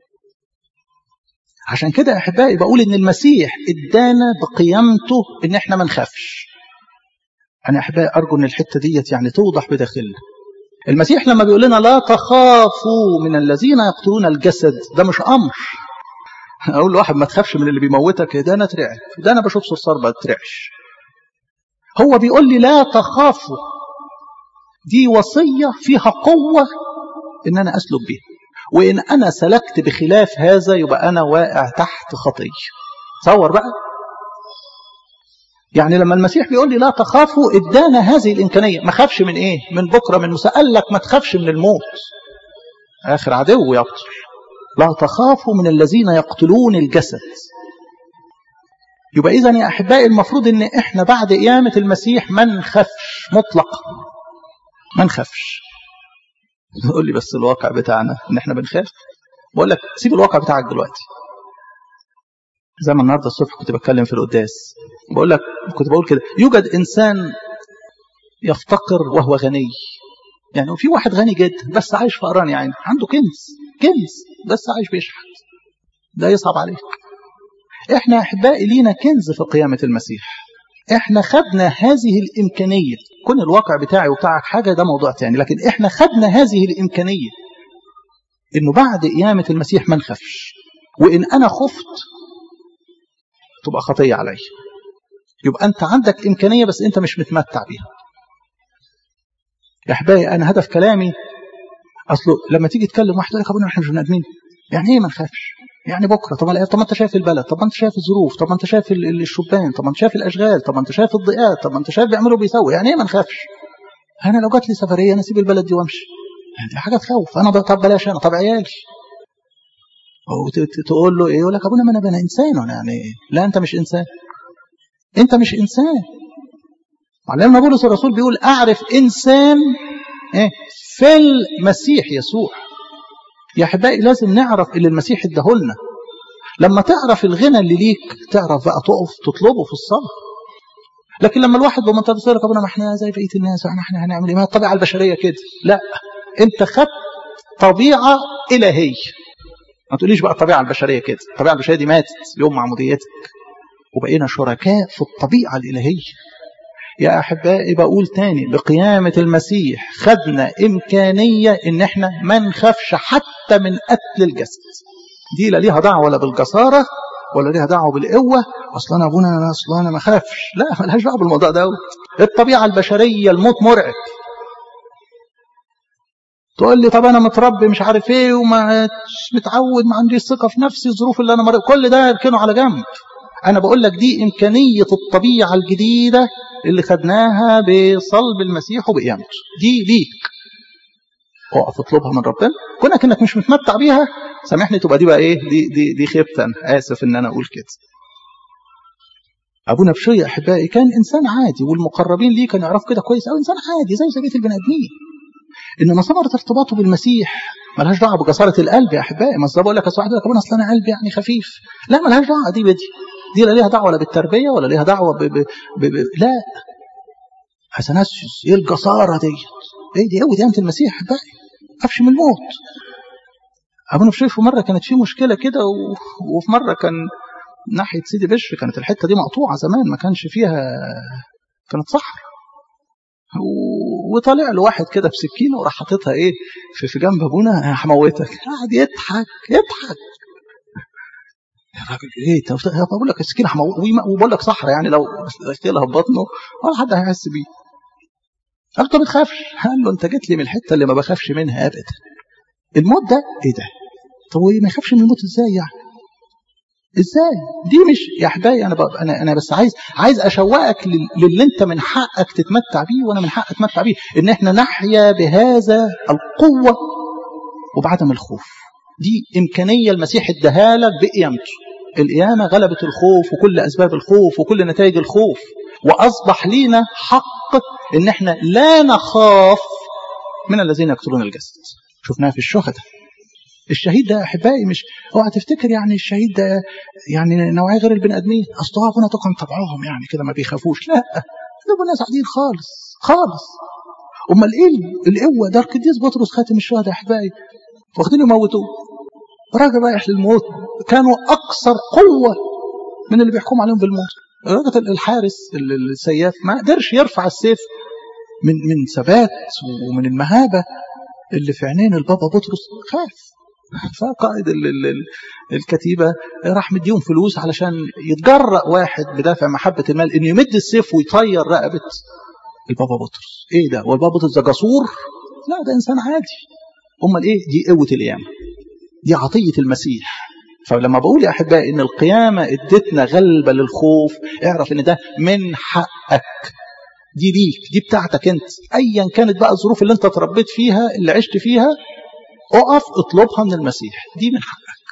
عشان كده يا أحبائي بقول إن المسيح ادانا بقيامته إن احنا ما نخافش. أنا أحبائي أرجو إن الحتة ديت يعني توضح بداخلنا. المسيح لما بيقول لنا لا تخافوا من الذين يقتلون الجسد، ده مش أمر. أقول لواحد ما تخافش من اللي بيموتك، ده أنا ترعب، ده أنا بشوف صرصار ما ترعش. هو بيقول لي لا تخافوا، دي وصية فيها قوة إن أنا أسلك بيها، وإن أنا سلكت بخلاف هذا يبقى أنا واقع تحت خطية. تصور بقى، يعني لما المسيح بيقول لي لا تخافوا ادانا هذه الإمكانية. ما خافش من إيه؟ من بكرة، من موسى. قال لك ما تخافش من الموت، آخر عدو يقتل. لا تخافوا من الذين يقتلون الجسد. يبقى إذن يا أحبائي المفروض إن إحنا بعد قيامة المسيح ما نخافش مطلقا، ما نخافش. تقول لي بس الواقع بتاعنا إن إحنا بنخاف. بقول لك سيب الواقع بتاعك دلوقتي. زي ما النهارده الصبح كنت بتكلم في القداس، بقول لك كنت بقول كده، يوجد إنسان يفتقر وهو غني. يعني في واحد غني جدا بس عايش فقران، يعني عنده كنز كنز بس عايش بيشحت. ده يصعب عليك. احنا احبائي لينا كنز في قيامة المسيح. احنا خدنا هذه الامكانية. كون الواقع بتاعي وبتاعك حاجة ده موضوع تاني، لكن احنا خدنا هذه الامكانية انه بعد قيامة المسيح ما نخافش. وان انا خفت تبقى خطية علي. يبقى انت عندك امكانية بس انت مش متمتع بيها. يا احبائي انا هدف كلامي اصله لما تيجي تكلم واحد يقول لك ابونا احنا مش بني ادمين. يعني ايه ما نخافش؟ يعني بكره طب طب ما انت شايف البلد، طب ما انت شايف الظروف، طب ما انت شايف الشبان، طب ما انت شايف الاشغال، طب ما انت شايف الضيقات، طب ما انت شايف بيعملوا بيسووا. يعني ايه ما نخافش؟ انا لو جات لي سفريه انا اسيب البلد دي وامشي. يعني دي حاجه تخوف. انا طب بلاش انا، طب عيالي. او تقول له ايه؟ يقول لك ابونا ما انا انا انسان. وانا يعني لا انت مش انسان. انت مش انسان. معلمنا بولس الرسول بيقول اعرف انسان ايه في المسيح يسوع. يا احبائي لازم نعرف اللي المسيح اداهولنا. لما تعرف الغنى اللي ليك تعرف بقى تقف تطلبه في الصلاة. لكن لما الواحد بمنتهى البساطة يقول ما احنا زي بقية الناس واحنا احنا هنعمل ايه؟ ما الطبيعة البشرية كده. لا، انت خدت طبيعة إلهية. ما تقوليش بقى الطبيعة البشرية كده. الطبيعة البشرية دي ماتت يوم معموديتك، وبقينا شركاء في الطبيعة الإلهية. يا أحبائي بقول تاني، بقيامة المسيح خدنا إمكانية إن احنا ما نخافش حتى من قتل الجسد. دي لا ليها دعوة ولا بالجسارة ولا ليها دعوة بالقوة. أصلا أنا أبونا أنا أصلا أنا ما خافش. لا، ما لهاش دعوة بالموضوع ده. الطبيعة البشرية الموت مرعب. تقول لي طب أنا متربي مش عارف إيه وما متعود ما عنديش ثقة في نفسي، الظروف اللي أنا مريض كل ده يركنه على جنب. أنا بقول لك دي إمكانية الطبيعة الجديدة اللي خدناها بصلب المسيح وبقيامته. دي ليك، اقف اطلبها من ربنا. كونك انك مش متمتع بيها سامحني تبقى دي بقى ايه؟ دي دي دي خيبه. انا اسف ان انا اقول كده. ابونا بشويه احبائي كان انسان عادي، والمقربين ليه كانوا يعرفوا كده كويس قوي. انسان عادي زي بقيه البني ادمين، انما ثمره ارتباطه بالمسيح ملهاش دعوه بجساره القلب يا احبائي. ما بقول لك اصل واحد يقول لك ابونا اصل انا قلبي يعني خفيف. لا، ملهاش دعوه. دي بدي دي لا ليها دعوه ولا بالتربيه ولا ليها دعوه ب... ب... ب... ب... لا. اثناسيوس ايه الجساره ديت؟ ايه دي قوه ديانه المسيح احبائي. خافش من الموت. ابونا بشوي في مره كانت في مشكله كده، و... وفي مره كان ناحيه سيدي بشر كانت الحته دي مقطوعه زمان، ما كانش فيها، كانت صحراء. و... وطالع له واحد كده بسكينه وراح حاططها ايه في, في جنب ابونا. هموتك. قاعد يضحك يضحك. يا راجل ايه انت بقول لك السكينه هموت، وبقول لك صحراء يعني لو اشتغلها ببطنه ولا حد هيحس بيه. قال له ما بتخافش؟ قال له انت جيت لي من الحته اللي ما بخافش منها ابدا. الموت ده ايه ده؟ طب وايه ما يخافش من الموت ازاي يعني؟ ازاي؟ دي مش يا احبائي. انا انا انا بس عايز عايز اشوقك للي انت من حقك تتمتع بيه وانا من حقي اتمتع بيه، ان احنا نحيا بهذا القوه وبعدم الخوف. دي امكانيه المسيح اداها لك بقيامته. القيامة غلبت الخوف وكل أسباب الخوف وكل نتائج الخوف، وأصبح لينا حق إن احنا لا نخاف من الذين يقتلون الجسد. شفناها في الشهداء. الشهيد ده أحبائي مش اوعى تفتكر يعني الشهيد ده يعني نوعية غير البني آدمين، أصل هنا تقن طبعهم يعني كده ما بيخافوش، لا ده ناس عاديين خالص خالص. أمال إيه القوة؟ ده القديس بطرس خاتم الشهداء أحبائي واخدين يموتوه، راجل رايح للموت، كانوا أكثر قوة من اللي بيحكم عليهم بالموت. الراجل الحارس السياف ما قدرش يرفع السيف من من ثبات ومن المهابة اللي في عينين البابا بطرس، خاف. فقائد ال ال ال الكتيبة راح مديهم فلوس علشان يتجرأ واحد بدافع محبة المال إنه يمد السيف ويطير رقبة البابا بطرس. إيه ده؟ والبابا بطرس ده جسور؟ لا ده إنسان عادي. أمال إيه؟ دي قوة القيامة، دي عطية المسيح. فلما بقول يا أحبائي إن القيامة ادتنا غلبة للخوف، اعرف إن ده من حقك، دي ليك، دي بتاعتك أنت، أيا كانت بقى الظروف اللي أنت تربيت فيها اللي عشت فيها، اقف اطلبها من المسيح، دي من حقك.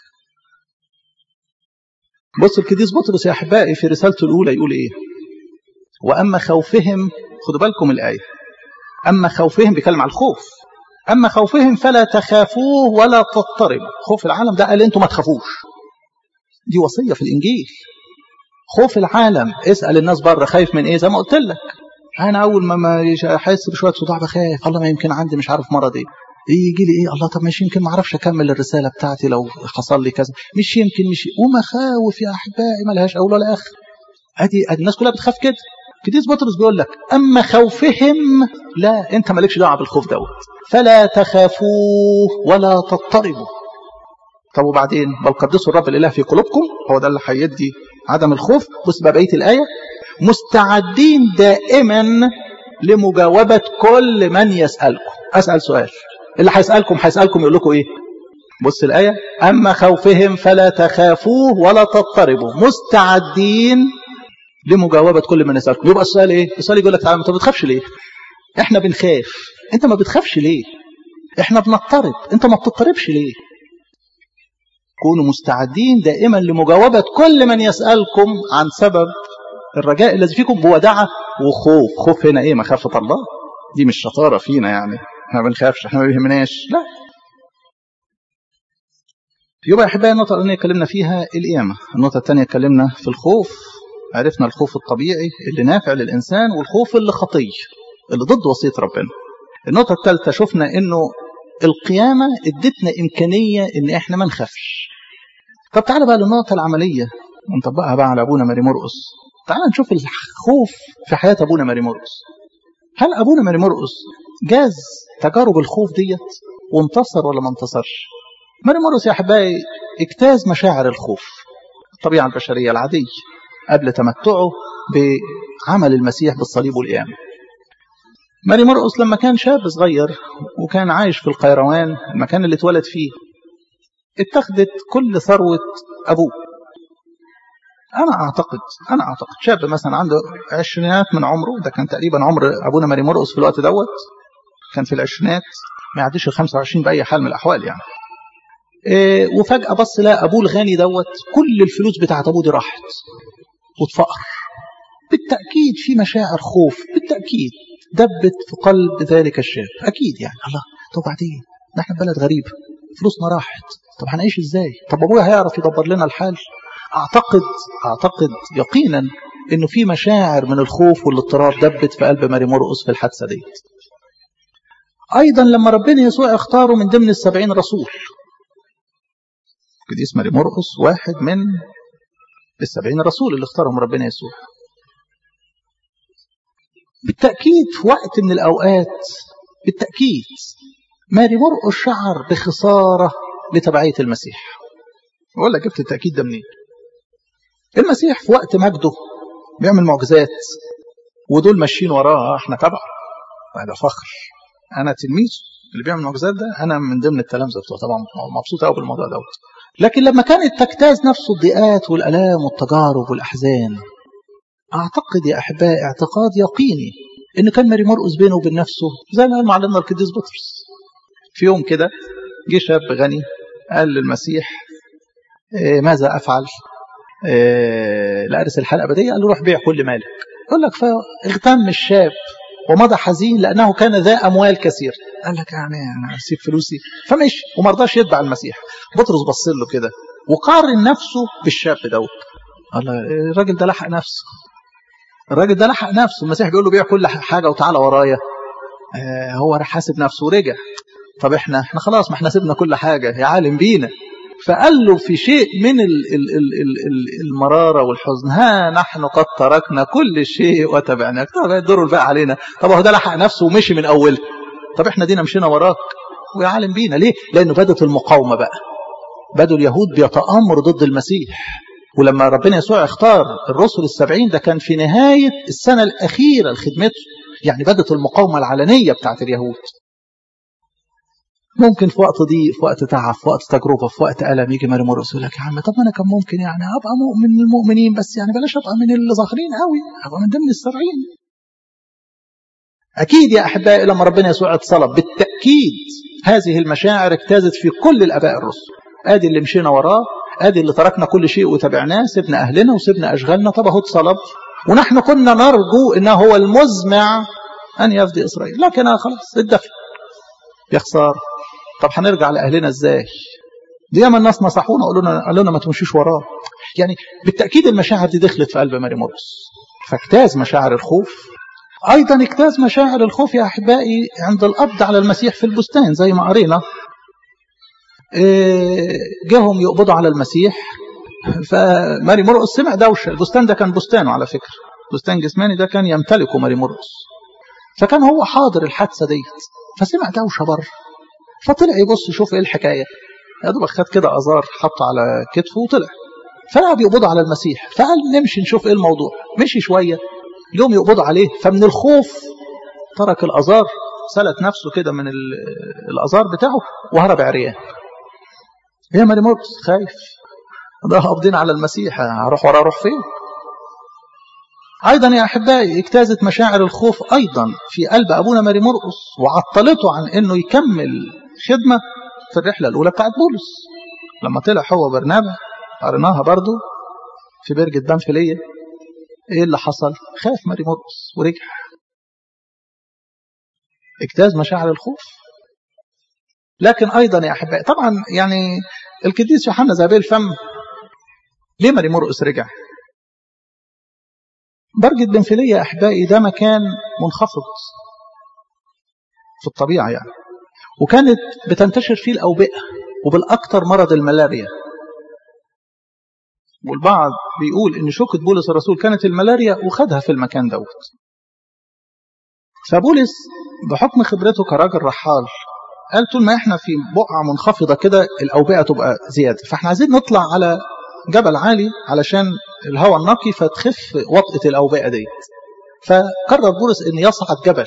بص القديس بطرس يا أحبائي في رسالته الأولى يقول إيه؟ وأما خوفهم، خدوا بالكم الآية، أما خوفهم بيكلم على الخوف، أما خوفهم فلا تخافوه ولا تضطربوا. خوف العالم ده قال أنتم ما تخافوش، دي وصية في الإنجيل. خوف العالم، اسأل الناس بره خايف من إيه؟ زي ما قلت لك أنا أول ما أحس بشوية صداع بخاف، الله ما يمكن عندي مش عارف مرض إيه، يجي لي إيه، الله طب مش يمكن ما أعرفش أكمل الرسالة بتاعتي لو حصل لي كذا، مش يمكن مش ومخاوف يا أحبائي ما لهاش أول ولا آخر. أدي الناس كلها بتخاف كده. القديس بطرس بيقول لك أما خوفهم، لا أنت مالكش دعوة بالخوف دوت، فلا تخافوه ولا تضطربوا. طب وبعدين؟ بل قدسوا الرب الإله في قلوبكم، هو ده اللي هيدي عدم الخوف. بص بقى بقية الآية، مستعدين دائما لمجاوبة كل من يسألكم. أسأل سؤال، اللي هيسألكم هيسألكم يقول لكم إيه؟ بص الآية، أما خوفهم فلا تخافوه ولا تضطربوا مستعدين لمجاوبة كل من يسألكم. يبقى السؤال إيه؟ السؤال يقول لك تعالى أنت ما بتخافش ليه؟ إحنا بنخاف، أنت ما بتخافش ليه؟ إحنا بنضطرب، أنت ما بتضطربش ليه؟ كونوا مستعدين دائما لمجاوبة كل من يسألكم عن سبب الرجاء الذي فيكم بوداعة وخوف. خوف هنا إيه؟ مخافة الله، دي مش شطارة فينا يعني احنا ما بنخافش، احنا ما بيهمناش، لا. يبقى يا احبائي النقطة الأولانية اتكلمنا فيها القيامة، النقطة الثانية اتكلمنا في الخوف، عرفنا الخوف الطبيعي اللي نافع للإنسان والخوف اللي خطي اللي ضد وصية ربنا. النقطة الثالثة شفنا إنه القيامة ادتنا إمكانية إن احنا ما نخافش. طب تعالى بقى للنقطة العملية ونطبقها بقى على أبونا ماري مرقس. تعالى نشوف الخوف في حياة أبونا ماري مرقس. هل أبونا ماري مرقس جاز تجارب الخوف ديت وانتصر ولا ما انتصرش؟ ماري مرقس يا أحبائي اجتاز مشاعر الخوف، الطبيعة البشرية العادية قبل تمتعه بعمل المسيح بالصليب والقيامة. ماري مرقس لما كان شاب صغير وكان عايش في القيروان المكان اللي اتولد فيه، اتخذت كل ثروة أبوه. أنا أعتقد أنا أعتقد شاب مثلا عنده عشرينات من عمره، ده كان تقريبا عمر أبونا ماري مرقس في الوقت دوت، كان في العشرينات ما يعديش الخمسة وعشرين بأي حال من الأحوال يعني. إيه وفجأة بص لا أبوه الغني دوت كل الفلوس بتاعت أبوه دي راحت واتفقر. بالتأكيد في مشاعر خوف، بالتأكيد دبت في قلب ذلك الشاب، أكيد يعني الله طب بعدين نحن بلد غريب فلوسنا راحت، طب هنعيش إزاي؟ طب أبويا هيعرف يدبر لنا الحال؟ أعتقد أعتقد يقينا إنه في مشاعر من الخوف والاضطراب دبت في قلب ماري مرقس في الحادثة دي. أيضا لما ربنا يسوع اختاره من ضمن السبعين رسول، قديس ماري مرقس واحد من السبعين رسول اللي اختارهم ربنا يسوع، بالتأكيد في وقت من الأوقات بالتأكيد ماري مرقس شعر بخسارة لتبعية المسيح. أقول لك جبت التأكيد ده منين؟ المسيح في وقت مجده بيعمل معجزات ودول ماشيين وراه، احنا تبع، هذا فخر، انا تلميذ اللي بيعمل معجزات ده، انا من ضمن التلامذه بتوعه، طبعا مبسوط قوي بالموضوع دوت. لكن لما كانت تجتاز نفسه الضيقات والالام والتجارب والاحزان، اعتقد يا احبائي اعتقاد يقيني ان كان ماري مرقس بينه وبين نفسه زي ما قال معلمنا القديس بطرس. في يوم كده جه شاب غني قال للمسيح إيه ماذا افعل إيه لأرث الحياة الأبدية، قال له روح بيع كل مالك. يقول لك فاغتم الشاب ومضى حزين لأنه كان ذا أموال كثير. قال لك يعني أنا أسيب فلوسي، فمشي وما رضاش يتبع المسيح. بطرس بص له كده وقارن نفسه بالشاب دوت. قال الراجل ده لحق نفسه، الراجل ده لحق نفسه. المسيح بيقول له بيع كل حاجة وتعالى ورايا. آه هو راح حاسب نفسه ورجع. طب احنا احنا خلاص، ما احنا سيبنا كل حاجة، يا عالم بينا. فقال له في شيء من ال ال ال ال المرارة والحزن، ها نحن قد تركنا كل شيء وتبعناك. طب يدوروا الباقي علينا. طب هو ده لحق نفسه ومشي من أوله، طب احنا دينا مشينا وراك ويا عالم بينا. ليه؟ لأنه بدت المقاومة بقى، بدوا اليهود بيتآمروا ضد المسيح. ولما ربنا يسوع اختار الرسل السبعين ده كان في نهاية السنة الأخيرة لخدمته، يعني بدت المقاومة العلنية بتاعت اليهود. ممكن في وقت ضيق، في وقت تعب، في وقت تجربة، في وقت ألم، يجي ماري مرقس يقول لك يا عم طب أنا كان ممكن يعني أبقى مؤمن من المؤمنين، بس يعني بلاش أبقى من اللي ظاهرين قوي، أبقى من ضمن السبعين. أكيد يا أحبائي لما ربنا يسوع اتصلب بالتأكيد هذه المشاعر اجتازت في كل الآباء الرسل. آدي اللي مشينا وراه، آدي اللي تركنا كل شيء وتبعناه، سيبنا أهلنا وسيبنا أشغالنا. طب أهو اتصلب ونحن كنا نرجو إنه هو المزمع أن يفدي إسرائيل، لكن خلاص اتدفن. يا خسارة. طب هنرجع لأهلنا إزاي؟ ديما الناس نصحونا قالوا لنا قالوا لنا ما تمشيش وراه. يعني بالتأكيد المشاعر دي دخلت في قلب ماري مرقس، فاجتاز مشاعر الخوف. أيضا اجتاز مشاعر الخوف يا أحبائي عند القبض على المسيح في البستان، زي ما قرينا جاهم يقبضوا على المسيح. فماري مرقس سمع دوشة. البستان ده كان بستانه على فكرة، بستان جسماني ده كان يمتلكه ماري مرقس، فكان هو حاضر الحادثة ديت. فسمع دوشة بره، فطلع يبص يشوف ايه الحكاية. يا دوب خد كده أزار حطه على كتفه وطلع، فلقى بيقبضوا على المسيح. فقال نمشي نشوف ايه الموضوع. مشي شوية يوم يقبضوا عليه، فمن الخوف ترك الأزار، سلت نفسه كده من الأزار بتاعه وهرب عريان. يا ماري مرقس خايف، ده قابضين على المسيح، هروح وراه اروح فين؟ أيضا يا أحبائي اجتازت مشاعر الخوف أيضا في قلب أبونا ماري مرقس، وعطلته عن أنه يكمل خدمة في الرحلة الأولى بتاعت بولس. لما طلع هو برنابا قرناها برضو في برج بنفلية، إيه اللي حصل؟ خاف ماري مرقس ورجع. اجتاز مشاعر الخوف. لكن أيضا يا أحبائي طبعا يعني القديس يوحنا ذهبي الفم، ليه ماري مرقس رجع؟ برج بنفلية يا أحبائي ده مكان منخفض في الطبيعة يعني، وكانت بتنتشر فيه الأوبئة، وبالأكثر مرض الملاريا. والبعض بيقول إن شوكة بولس الرسول كانت الملاريا وخدها في المكان دوت. فبولس بحكم خبرته كراجل رحال قال طول ما احنا في بقعة منخفضة كده الأوبئة تبقى زيادة، فاحنا عايزين نطلع على جبل عالي علشان الهواء النقي فتخف وطئة الأوبئة دي. فقرر بولس ان يصعد جبل،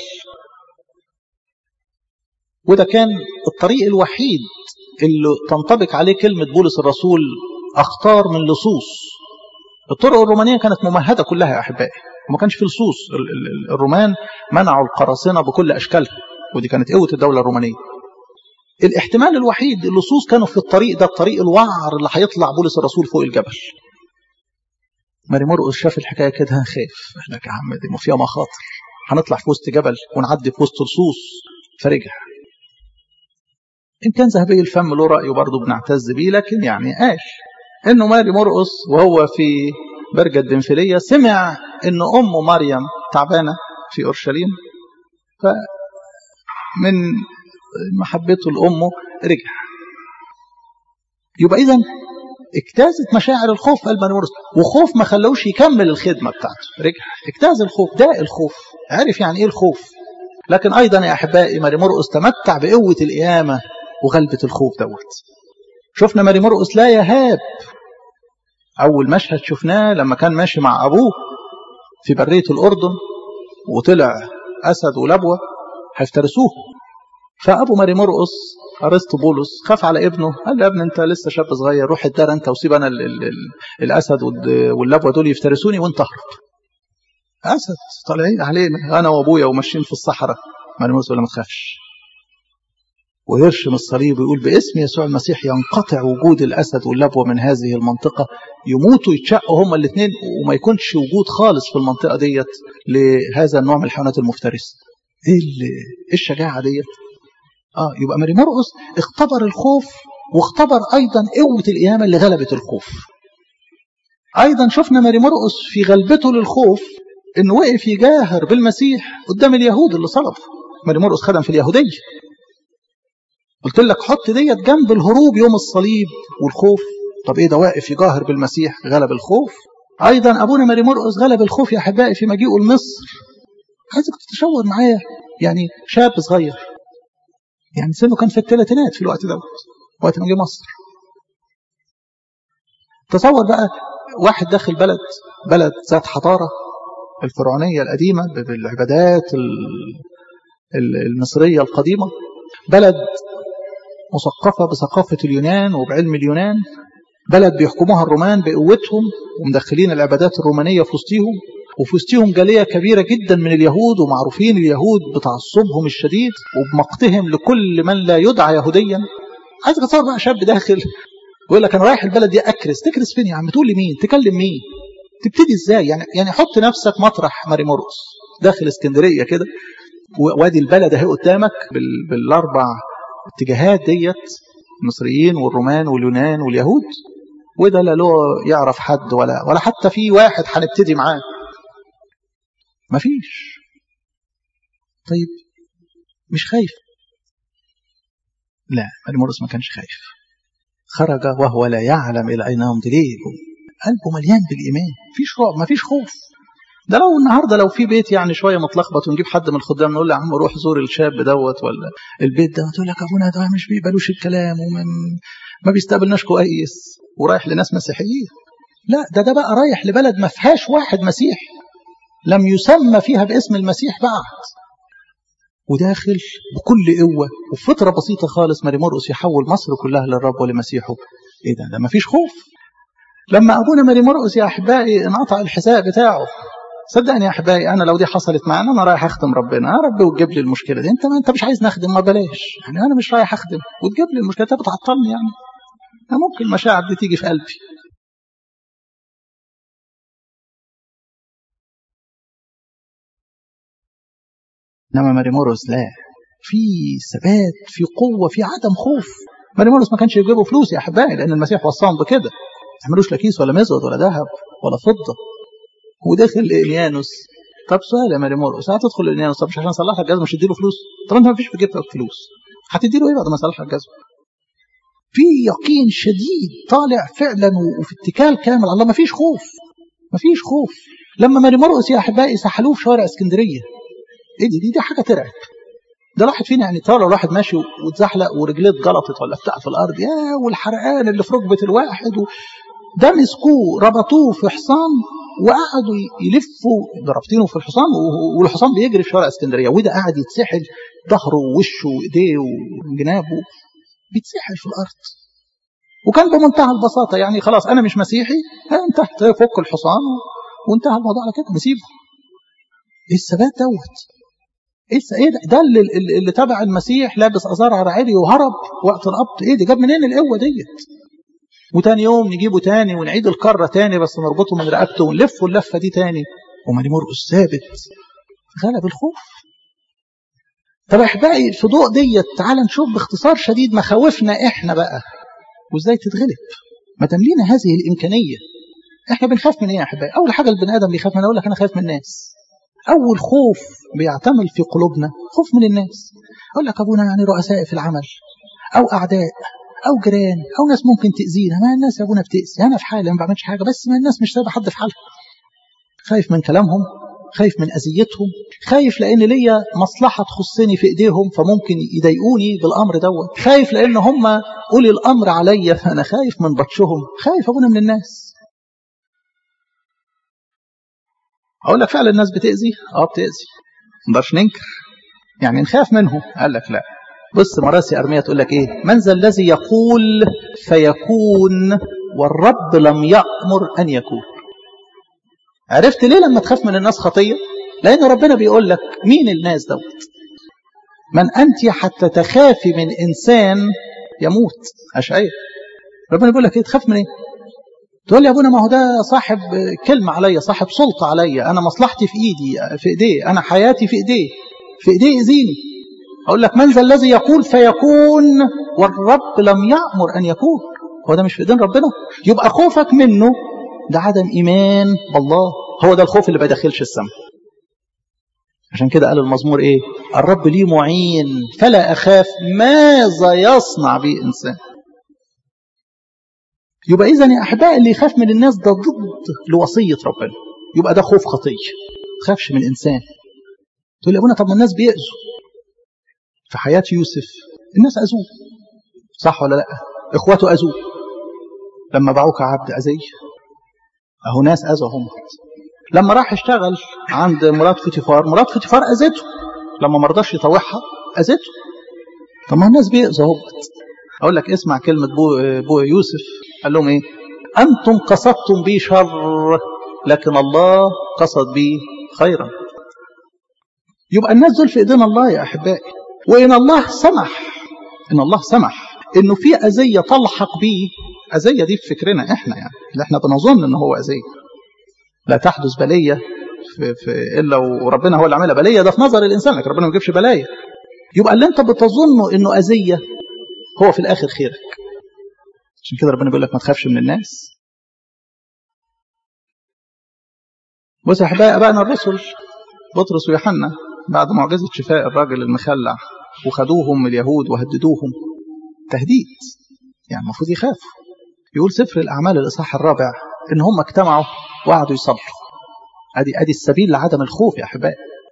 وده كان الطريق الوحيد اللي تنطبق عليه كلمة بولس الرسول اختار من لصوص. الطرق الرومانية كانت ممهدة كلها يا أحبائي، وما كانش في لصوص. الرومان منعوا القراصنة بكل أشكالها، ودي كانت قوة الدولة الرومانية. الاحتمال الوحيد اللصوص كانوا في الطريق ده، الطريق الوعر اللي هيطلع بولس الرسول فوق الجبل. ماري مرقس شاف الحكاية كده خاف، قال لك يا عم دي فيها مخاطر، هنطلع في وسط جبل ونعدي في وسط لصوص. فرجع. إن كان ذهبي الفم له رأيه برضه بنعتز بيه، لكن يعني قال إنه ماري مرقس وهو في برجة بنفلية سمع إن أمه مريم تعبانة في أورشليم، فمن محبته لأمه رجع. يبقى إذن اجتازت مشاعر الخوف في قلب ماري مرقس، وخوف ما خلوش يكمل الخدمة بتاعته. رجع اجتاز الخوف، ده الخوف، عارف يعني إيه الخوف. لكن أيضا يا أحبائي ماري مرقس تمتع بقوة القيامة وغلبة الخوف دوت. شفنا ماري مرقس لا يهاب. أول مشهد شفناه لما كان ماشي مع أبوه في برية الأردن، وطلع أسد ولبوة هيفترسوه. فأبو ماري مرقس أرسط بولس خاف على ابنه، قال له يا ابن أنت لسه شاب صغير، روح الدار أنت وسيب أنا ال ال ال الأسد واللبوة دول يفترسوني وأنت اهرب. أسد طالعين علينا أنا وأبويا وماشيين في الصحراء. ماري مرقس ولا ما تخافش، ويرشم الصليب ويقول باسم يسوع المسيح ينقطع وجود الأسد واللبوة من هذه المنطقة، يموتوا يتشقوا هما الاثنين وما يكونش وجود خالص في المنطقة ديت لهذا النوع من الحيوانات المفترسة. ايه ايه الشجاعة ديت؟ اه يبقى ماري مرقس اختبر الخوف واختبر ايضا قوة القيامة اللي غلبت الخوف. ايضا شفنا ماري مرقس في غلبته للخوف انه وقف يجاهر بالمسيح قدام اليهود اللي صلبه. ماري مرقس خدم في اليهودية، قلت لك حط ديت جنب الهروب يوم الصليب والخوف. طب ايه ده واقف يجاهر بالمسيح غلب الخوف. ايضا ابونا ماري مرقس غلب الخوف يا احبائي في مجيئه لمصر. عايزك تتشاور معايا، يعني شاب صغير يعني سنه كان في الثلاثينات في الوقت دوت وقت ما جه مصر. تصور بقى واحد داخل بلد بلد ذات حضارة الفرعونية القديمة بالعبادات المصرية القديمة، بلد مثقفة بثقافة اليونان وبعلم اليونان، بلد بيحكموها الرومان بقوتهم ومدخلين العبادات الرومانية في وسطهم، وفي وسطهم جالية كبيرة جدا من اليهود ومعروفين اليهود بتعصبهم الشديد وبمقتهم لكل من لا يدعى يهوديا. عايز اتصور بقى شاب داخل ويقول لك انا رايح البلد دي اكرس. تكرس فين يا عم؟ تقول لمين؟ تكلم مين؟ تبتدي ازاي؟ يعني يعني حط نفسك مطرح ماري مرقس داخل اسكندريه كده، وادي البلد اهي قدامك بالاربع اتجاهات ديت، المصريين والرومان واليونان واليهود، وده لا له يعرف حد ولا ولا حتى في واحد هنبتدي معاه، مفيش. طيب مش خايف؟ لا، ماري مرقس ما كانش خايف. خرج وهو لا يعلم الى اين يمضي. ليه؟ قلبه مليان بالايمان، مفيش رعب مفيش خوف. ده لو النهارده لو في بيت يعني شويه متلخبط ونجيب حد من الخدام نقول له يا عم روح زور الشاب دوت ولا البيت ده، تقول لك ابونا ده مش بيقبلوش الكلام وما بيستقبلناش كويس ورايح لناس مسيحيين. لا، ده ده بقى رايح لبلد ما فيهاش واحد مسيح، لم يسمى فيها باسم المسيح بعد، وداخل بكل قوه وفتره بسيطه خالص ماري مرقس يحول مصر كلها للرب ولمسيحه. ايه ده؟ ده ما فيش خوف. لما ابونا ماري مرقس يا احبائي انقطع الحساب بتاعه، صدقني يا احبائي انا لو دي حصلت معانا انا رايح اخدم ربنا، يا رب وتجيب لي المشكله دي. انت ما انت مش عايز نخدم، ما بلاش يعني، انا مش رايح اخدم وتجيب لي المشكله، انت بتعطلني يعني. انا ممكن المشاعر دي تيجي في قلبي. انما ماري مرقس لا، في ثبات، في قوه، في عدم خوف. ماري مرقس ما كانش يجيبوا فلوس يا احبائي لان المسيح وصاهم بكده، ما يعملوش لا كيس ولا مزود ولا ذهب ولا فضه. وداخل إليانوس. طب سؤال يا ماري مرقس، هتدخل إليانوس طب مش عشان صلح لك جزمه مش تديله فلوس؟ طب انت ما فيش في جيبك فلوس، هتديله ايه بعد ما صلح لك جزمه؟ في يقين شديد طالع فعلا وفي اتكال كامل على الله، ما فيش خوف ما فيش خوف. لما ماري مرقس يا احبائي سحلوه في شوارع اسكندريه، ايه دي دي, دي حاجه ترعب. ده الواحد فينا يعني طالع الواحد ماشي واتزحلق ورجليه اتجلطت ولا بتاع في الارض، يا والحرقان اللي في ركبه الواحد و... ده مسكوه ربطوه في حصان وقعدوا يلفوا رابطينه في الحصان، والحصان بيجري في شوارع اسكندريه، وده قاعد يتسحل ظهره ووشه وايديه وجنابه بيتسحل في الارض. وكان بمنتهى البساطه يعني خلاص انا مش مسيحي، انتهت، فك الحصان وانتهى الموضوع على كده، نسيبه. ايه الثبات دوت؟ ايه ده؟ ده اللي, اللي تبع المسيح لابس ازار عرعري وهرب وقت القبض. ايه دي؟ جاب منين القوه ديت؟ وتاني يوم نجيبه تاني ونعيد الكرة تاني بس نربطه من رقبته ونلفه اللفة دي تاني، وماري مرقس ثابت غلب الخوف. طب احبائي في ضوء ديت تعال نشوف باختصار شديد مخاوفنا احنا بقى وازاي تتغلب. ما تملينا هذه الامكانية. احنا بنخاف من ايه يا احبائي؟ اول حاجة البني ادم بيخاف من، اقول لك انا خايف من الناس. اول خوف بيعتمل في قلوبنا خوف من الناس. اقول لك ابونا يعني رؤساء في العمل او اعداء أو جيران أو ناس ممكن تأذينا. ما الناس يا أبونا بتأذي، أنا في حالي ما بعملش حاجة، بس ما الناس مش سايبة حد في حالها. خايف من كلامهم، خايف من أذيتهم، خايف لأن ليا مصلحة تخصني في إيديهم فممكن يضايقوني بالأمر دوت، خايف لأن هم أولي الأمر عليا فأنا خايف من بطشهم. خايف أبونا من الناس. أقول لك فعلا الناس بتأذي، أه بتأذي، ما نقدرش ننكر، يعني نخاف منهم. قال لك لا، بص مراسي أرمية تقول لك إيه؟ من ذا الذي يقول فيكون والرب لم يأمر أن يكون. عرفت ليه لما تخاف من الناس خطية؟ لأن ربنا بيقول لك مين الناس دوت؟ من أنت حتى تخافي من إنسان يموت. أشعياء ربنا بيقول لك إيه؟ تخاف من إيه؟ تقول لي يا أبونا ما هو ده صاحب كلمة عليا، صاحب سلطة عليا، أنا مصلحتي في إيدي، في إيديه، أنا حياتي في إيديه، في إيديه إذيني. أقول لك من ذا الذي يقول فيكون والرب لم يأمر أن يكون؟ هو ده مش في إيدين ربنا؟ يبقى خوفك منه ده عدم إيمان بالله، هو ده الخوف اللي ما يدخلش السماء. عشان كده قال المزمور إيه؟ الرب لي معين فلا أخاف ماذا يصنع بي إنسان. يبقى إذن يا أحبائي اللي يخاف من الناس ده ضد لوصية ربنا، يبقى ده خوف خطية. ما تخافش من إنسان. تقول لي أبونا طب ما الناس بيأذوا. في حياة يوسف الناس أذوه، صح ولا لا؟ إخواته أذوه لما باعوك عبد أذية، أهو ناس أذوهم. لما راح اشتغل عند مرات فوتيفار، مرات فوتيفار أذته لما ما رضاش يطوعها، أذته. طب ما الناس بيأذوا اهوت. أقول لك اسمع كلمة بو, بو يوسف، قال لهم إيه؟ أنتم قصدتم بي شر لكن الله قصد بي خيرا. يبقى الناس دول في إيدين الله يا أحبائي. وإن الله سمح، إن الله سمح إنه في أذية تلحق بيه، أذية دي في فكرنا إحنا يعني اللي إحنا بنظن إنه هو أذية، لا تحدث بلية في في إلا وربنا هو اللي عملها بلية، ده في نظر الإنسان، لكن ربنا ما يجيبش بلايا. يبقى اللي أنت بتظنه إنه أذية هو في الآخر خيرك. عشان كده ربنا بيقول لك ما تخافش من الناس. بص يا أحبائي أبائنا الرسل بطرس ويوحنا بعد معجزة شفاء الراجل المخلع وخدوهم اليهود وهددوهم تهديد، يعني المفروض يخافوا. يقول سفر الأعمال الإصحاح الرابع إن هم اجتمعوا وقعدوا يصلوا. أدي أدي السبيل لعدم الخوف يا أحبائي.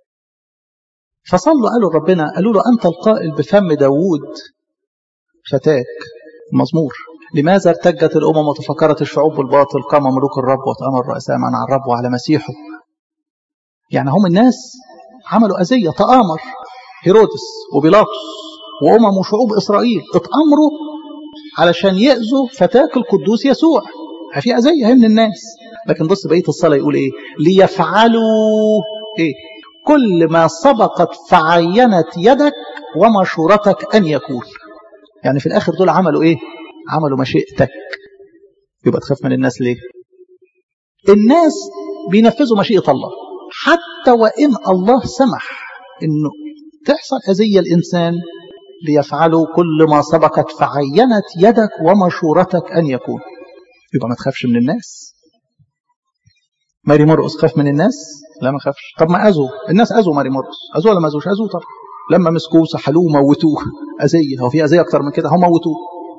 فصلوا قالوا ربنا، قالوا له أنت القائل بفم داوود فتاك المزمور لماذا ارتجت الأمم وتفكرت الشعوب بالباطل، قام ملوك الرب وتأمر الرؤساء من على الرب وعلى مسيحه. يعني هم الناس عملوا أذية، تآمر هيرودس وبيلاطس وأمم وشعوب إسرائيل اتأمروا علشان يأذوا فتاك القدوس يسوع. في أذية هي من الناس. لكن بص بقية الصلاة يقول إيه؟ ليفعلوا إيه؟ كل ما سبقت فعينت يدك ومشورتك أن يكون. يعني في الآخر دول عملوا إيه؟ عملوا مشيئتك. يبقى تخاف من الناس ليه؟ الناس بينفذوا مشيئة الله، حتى وإن الله سمح إنه تحصل أذية الإنسان ليفعلوا كل ما سبقت فعينت يدك ومشورتك أن يكون. يبقى ما تخافش من الناس. ماري مرقس خاف من الناس؟ لا ما خافش. طب ما أذوا الناس، أذوا ماري مرقس، أذوا ولا ما أذوش؟ أذوا طبعا. لما مسكوه سحلوه موتوه، أذية. هو في أذية أكتر من كده؟ هم موتوه.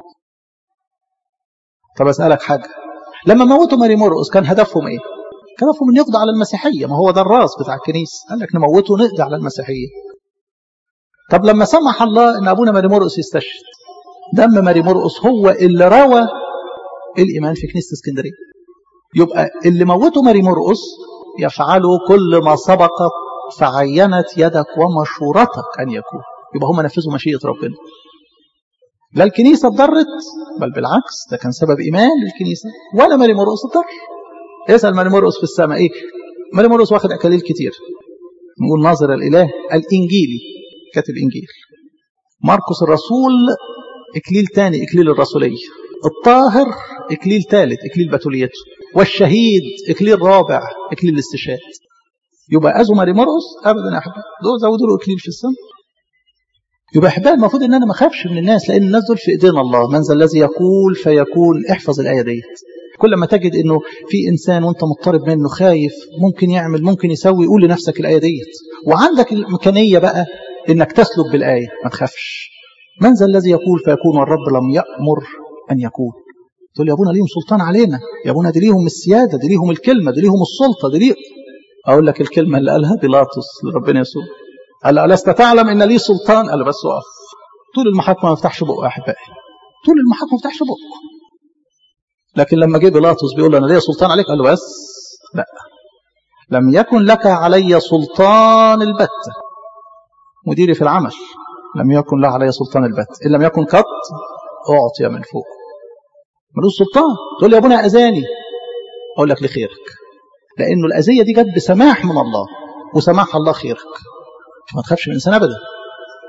طب أسألك حاجة، لما موتوا ماري مرقس كان هدفهم إيه؟ كان هدفهم إن يقضوا على المسيحية، ما هو ده الراس بتاع الكنيسة. قال لك نموته نقضي على المسيحية. طب لما سمح الله إن أبونا ماري مرقس يستشهد، دم ماري مرقس هو اللي روى الإيمان في كنيسة اسكندرية. يبقى اللي موتوا ماري مرقس يفعلوا كل ما سبقت فعينت يدك ومشورتك أن يكون. يبقى هم نفذوا مشيئة ربنا. لا الكنيسة اتضرت، بل بالعكس ده كان سبب إيمان للكنيسة، ولا ماري مرقس اتضر. اسأل ماري مرقس في السماء إيه؟ ماري مرقس واخد أكاليل كتير. نقول ناظر الإله الإنجيلي، كاتب إنجيل. مرقس الرسول إكليل تاني، إكليل الرسولية. الطاهر إكليل ثالث، إكليل بتوليته. والشهيد إكليل رابع، إكليل الاستشهاد. يبقى أذوا ماري مرقس؟ أبدا يا أحباب، دول زودوا له إكليل في السماء. يبقى أحباب المفروض إن أنا ما أخافش من الناس، لأن الناس دول في إيدين الله. من ذا الذي يقول فيكون. احفظ الآية ديت. كل ما تجد إنه في إنسان وأنت مضطرب منه، خايف، ممكن يعمل، ممكن يسوي، قول لنفسك الآية ديت، وعندك الإمكانية بقى إنك تسلك بالآية. ما تخافش. من ذا الذي يقول فيكون والرب لم يأمر أن يكون. تقول يا أبونا ليهم سلطان علينا، يا أبونا دي ليهم السيادة، دي ليهم الكلمة، دي ليهم السلطة، دي ليهم. أقول لك الكلمة اللي قالها بيلاطس لربنا يسوع، قال ألست تعلم إن لي سلطان؟ قال بس وقف. طول المحاكمة ما يفتحش بقه يا أحبائي، طول المحاكمة ما يفتحش بقه. لكن لما جه بيلاطس بيقول له أنا لي سلطان عليك، قال له بس لا، لم يكن لك علي سلطان البتة. مديري في العمل لم يكن له علي سلطان البتة، إن لم يكن قط أعطي من فوق. ملوش سلطان. تقول لي يا ابونا أذاني، أقول لك لخيرك، لأنه الأذية دي جت بسماح من الله، وسماح الله خيرك. ما تخافش من الإنسان أبدا.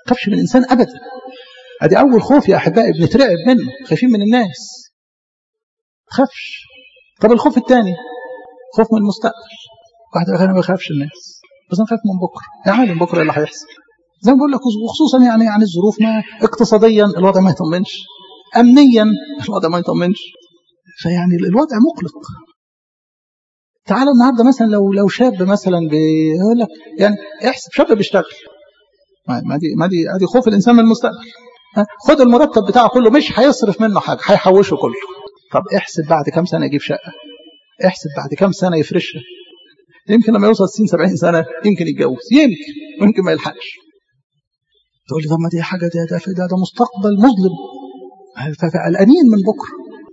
تخافش من الإنسان أبدا. أدي أول خوف يا أحبائي بنترعب منه، خايفين من الناس، تخافش. طب الخوف الثاني خوف من المستقبل. واحد يقول أنا ما بخافش الناس بس أنا خايف من بكرة، يا عالم بكرة اللي هيحصل. زي ما بقول لك، وخصوصا يعني يعني الظروف، ما اقتصاديا الوضع ما يطمنش، أمنيا الوضع ما يطمنش، فيعني الوضع مقلق. تعالوا النهارده مثلا لو لو شاب مثلا بيقول لك يعني احسب شاب بيشتغل، ما دي ما دي ادي خوف الانسان من المستقبل. خد المرتب بتاعه كله، مش هيصرف منه حاجه، هيحوشه كله. طب احسب بعد كام سنه يجيب شقه، احسب بعد كام سنه يفرشها، يمكن لما يوصل ستين سبعين سنه يمكن يتجوز، يمكن ويمكن ما يلحقش. تقول لي طب ما دي حاجه، ده ده ده, ده مستقبل مظلم، فقلقانين من بكره.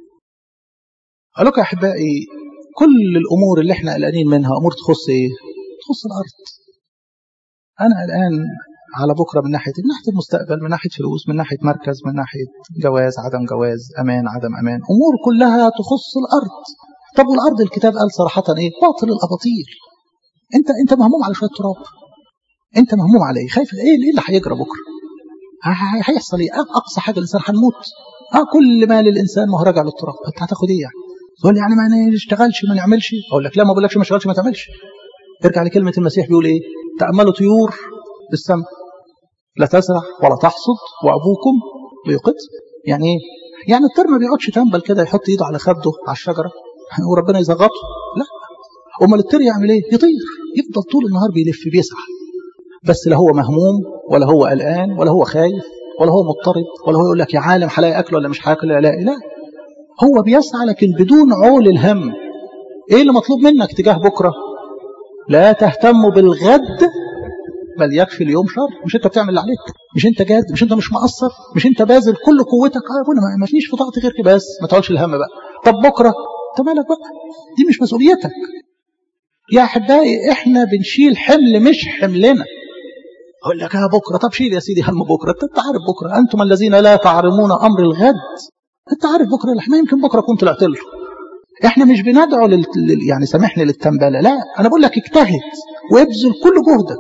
اقول لكم يا احبائي، كل الامور اللي احنا قلقانين منها امور تخص ايه؟ تخص الارض. انا قلقان على بكره من ناحيه من ناحيه المستقبل، من ناحيه فلوس، من ناحيه مركز، من ناحيه جواز عدم جواز، امان عدم امان، امور كلها تخص الارض. طب والارض الكتاب قال صراحه ايه؟ باطل الاباطيل. انت انت مهموم على شويه تراب، انت مهموم على ايه؟ خايف ايه؟ ايه اللي هيجرى بكره؟ هيحصل ايه؟ اقصى حاجه الانسان هنموت. اه كل ما للانسان ما هو راجع للتراب. انت هتاخد ايه يعني؟ تقول يعني ما نشتغلش ما نعملش؟ اقول لك لا، ما بقولكش ما تشتغلش ما تعملش. ارجع لكلمه المسيح بيقول ايه؟ تاملوا طيور بالسماء لا تزرع ولا تحصد وابوكم بيقت. يعني ايه؟ يعني الطير ما بيقعدش تنبل كده يحط ايده على خده على الشجره وربنا يزغطه، لا. امال الطير يعمل ايه؟ يطير، يفضل طول النهار بيلف بيسعى، بس لا هو مهموم ولا هو قلقان ولا هو خايف ولا هو مضطرب ولا هو يقول لك يا عالم هلاقي اكل ولا مش هاكل، لا لا، هو بيسعى لكن بدون عول الهم. ايه اللي مطلوب منك تجاه بكره؟ لا تهتم بالغد بل يكفي اليوم شر. مش انت بتعمل اللي عليك؟ مش انت جاد؟ مش انت مش مقصر؟ مش انت باذل كل قوتك؟ اه يا ابونا ما فيش في طاقتي غير كده، بس ما تقولش الهم بقى. طب بكره انت مالك بقى؟ دي مش مسؤوليتك يا احبائي. احنا بنشيل حمل مش حملنا. اقول لك اه بكره، طب شيل يا سيدي هم بكره. انت عارف بكره، انتم الذين لا تعلمون امر الغد. انت عارف بكره، ما يمكن بكره كنت طلعت له. احنا مش بندعو لل... يعني سامحني للتنبله، لا، انا بقول لك اجتهد وابذل كل جهدك،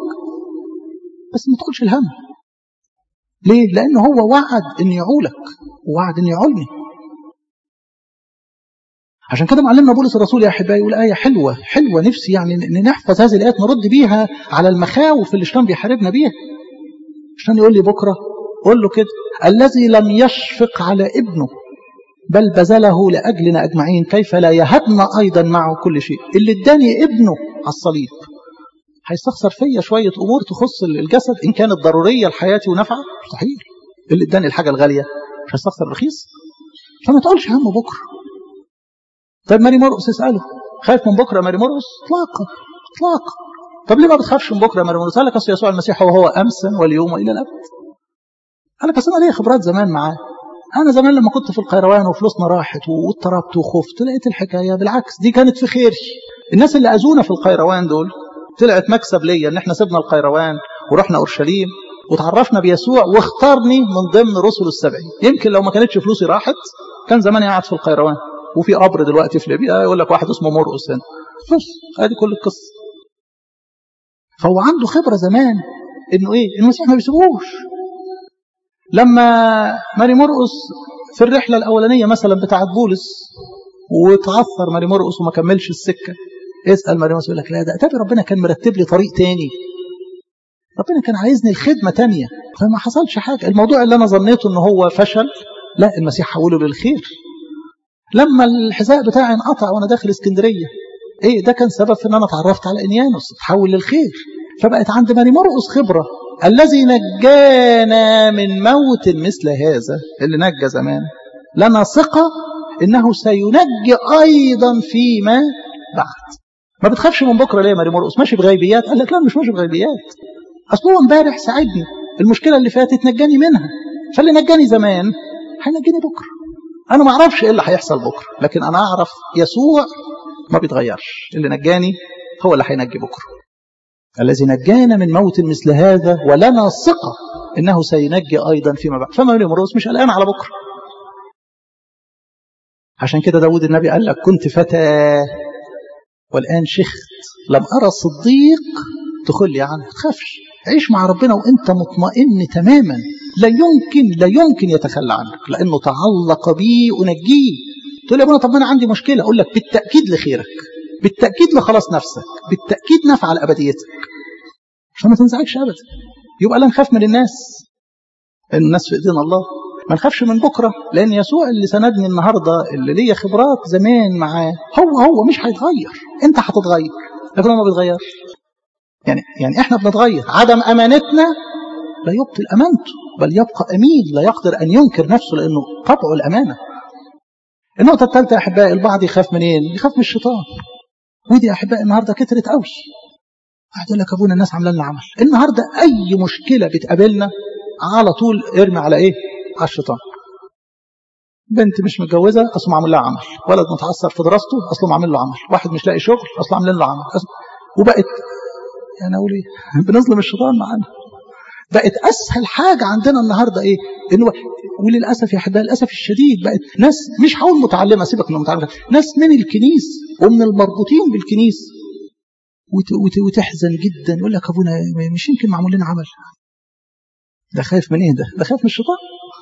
بس ما تقولش الهم. ليه؟ لانه هو وعد ان يعولك ووعد ان يعولني. عشان كده معلمنا بولس الرسول يا احبائي يقول ايه حلوه حلوه، نفسي يعني ان نحفظ هذه الايات نرد بيها على المخاوف اللي الشيطان بيحاربنا بيها. عشان يقول لي بكره قول له كده: الذي لم يشفق على ابنه بل بذله لاجلنا اجمعين كيف لا يهبنا ايضا معه كل شيء. اللي اداني ابنه على الصليب هيستخسر فيا شويه امور تخص الجسد ان كانت ضروريه لحياتي ونفعه؟ مستحيل. اللي اداني الحاجه الغاليه مش هيستخسر رخيص. فما تقولش هم بكره. طيب ماري مرقس اساله خايف من بكره ماري مرقس؟ اطلاقا اطلاقا. طب ليه ما بتخافش من بكره يا ماري مرقس؟ قال لك اصل يسوع المسيح هو هو امسا واليوم والى الابد. قال لك اصل انا ليا خبرات زمان معاه. انا زمان لما كنت في القيروان وفلوسنا راحت واضطربت وخفت، لقيت الحكايه بالعكس دي كانت في خيري. الناس اللي اذونا في القيروان دول طلعت مكسب ليا، ان احنا سيبنا القيروان ورحنا اورشليم وتعرفنا بيسوع واختارني من ضمن رسل السبعين. يمكن لو ما كانتش فلوسي راحت كان زماني قاعد في القيروان وفي قبر دلوقتي في ليبيا يقول لك واحد اسمه مرقس هنا. بس ادي كل القصه. فهو عنده خبره زمان انه ايه؟ المسيح ما بيسيبوش. لما ماري مرقس في الرحله الاولانيه مثلا بتاعت بولس وتعثر ماري مرقس وما كملش السكه، اسال ماري مرقس يقول لك لا ده اتاري ربنا كان مرتب لي طريق تاني، ربنا كان عايزني الخدمه تانيه، فما حصلش حاجه. الموضوع اللي انا ظنيته ان هو فشل، لا المسيح حوله للخير. لما الحذاء بتاعي انقطع وانا داخل اسكندريه، ايه ده كان سبب في ان انا اتعرفت على انيانوس، تحول للخير. فبقت عند ماري مرقس خبره. الذي نجانا من موت مثل هذا، اللي نجى زمان، لنا ثقه انه سينجي ايضا فيما بعد. ما بتخافش من بكره ليه يا ماري مرقس؟ ماشي بغيبيات؟ قال لك لا مش ماشي بغيبيات، اصل هو امبارح ساعدني، المشكله اللي فاتت نجاني منها، فاللي نجاني زمان هينجيني بكره. انا ما اعرفش ايه اللي هيحصل بكره، لكن انا اعرف يسوع ما بيتغيرش، اللي نجاني هو اللي هينجي بكره. الذي نجانا من موت مثل هذا ولنا ثقه انه سينجي ايضا فيما بعد. فما ماري مرقس مش قلقان على بكره. عشان كده داود النبي قال لك كنت فتى والآن شخت لم أرى صديق تخلي عنه. ما تخافش، عيش مع ربنا وانت مطمئن تماما، لا يمكن لا يمكن يتخلى عنك، لانه تعلق بي انجيه. تقول يا ابونا طب انا عندي مشكله، اقول لك بالتاكيد لخيرك، بالتاكيد لخلاص نفسك، بالتاكيد نفع لابديتك، عشان ما تنزعجش ابدا. يبقى لا نخاف من الناس، الناس في ايدين الله. ما نخافش من بكره، لان يسوع اللي سندني النهارده، اللي ليا خبرات زمان معاه، هو هو مش هيتغير. انت هتتغير لكن هو ما بيتغيرش. يعني يعني احنا بنتغير. عدم امانتنا لا يبطل امانته، بل يبقى امين، لا يقدر ان ينكر نفسه، لانه طبعه الامانه. النقطه الثالثه يا احبائي، البعض يخاف منين؟ يخاف من الشيطان. ودي يا احبائي النهارده كترت قوي. واحد يقول لك ابونا الناس عامله لنا عمل. النهارده اي مشكله بتقابلنا على طول ارمي على ايه؟ على الشيطان. بنت مش متجوزه اصله معمول لها عمل، ولد متعثر في دراسته اصله معمول له عمل، واحد مش لاقي شغل اصله عاملين له عمل. وبقت يعني اقول ايه؟ بنظلم الشيطان معانا. بقت اسهل حاجه عندنا النهارده ايه؟ انه وللاسف يا احبائي للاسف الشديد بقت ناس مش هقول متعلمه، سيبك من المتعلمه، ناس من الكنيس ومن المربوطين بالكنيس وت وت وتحزن جدا، يقول لك ابونا مش يمكن معمول لنا عمل. ده خايف من ايه؟ ده ده خايف من الشيطان.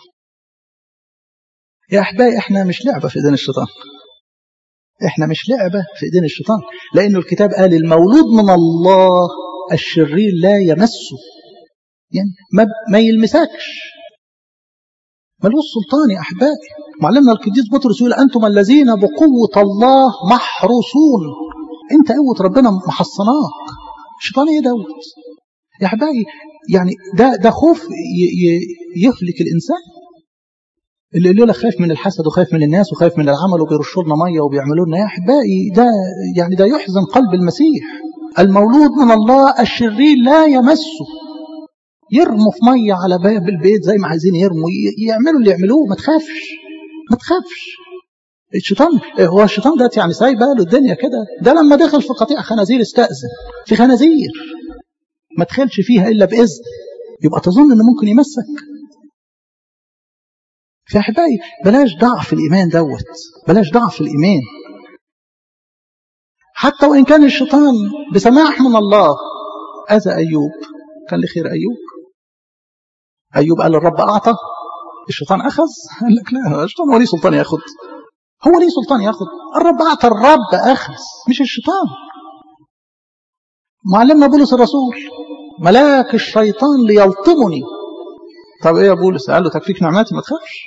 يا احبائي احنا مش لعبه في ايدين الشيطان، احنا مش لعبه في ايدين الشيطان، لانه الكتاب قال المولود من الله الشرير لا يمسه، يعني ما ما يلمسكش، ملوش سلطان يا احبائي. معلمنا القديس بطرس يقول انتم الذين بقوه الله محروسون. انت قوه ربنا محصناك. الشيطان ايه دوت يا احبائي؟ يعني ده ده خوف يهلك الانسان. اللي يقول لك خايف من الحسد وخايف من الناس وخايف من العمل وبيرشوا لنا ميه وبيعملوا لنا، يا احبائي ده يعني ده يحزن قلب المسيح. المولود من الله الشرير لا يمسه. يرموا في ميه على باب البيت زي ما عايزين يرموا، يعملوا اللي يعملوه، ما تخافش ما تخافش. الشيطان هو الشيطان ده يعني سايب له الدنيا كده. ده لما دخل في قطيع خنازير استأذن في خنازير ما تدخلش فيها الا باذن، يبقى تظن انه ممكن يمسك؟ في احبائي بلاش ضعف الايمان دوت، بلاش ضعف الايمان. حتى وان كان الشيطان بسماح من الله اذى ايوب، كان لخير ايوب. ايوب قال الرب اعطى، الشيطان اخذ. قال لك لا، الشيطان هو ليه سلطان ياخد؟ هو ليه سلطان ياخد؟ الرب اعطى، الرب اخذ، مش الشيطان. معلمنا بولس الرسول ملاك الشيطان ليلطمني. طب ايه يا بولس؟ قال له تكفيك نعمتي، ما تخافش.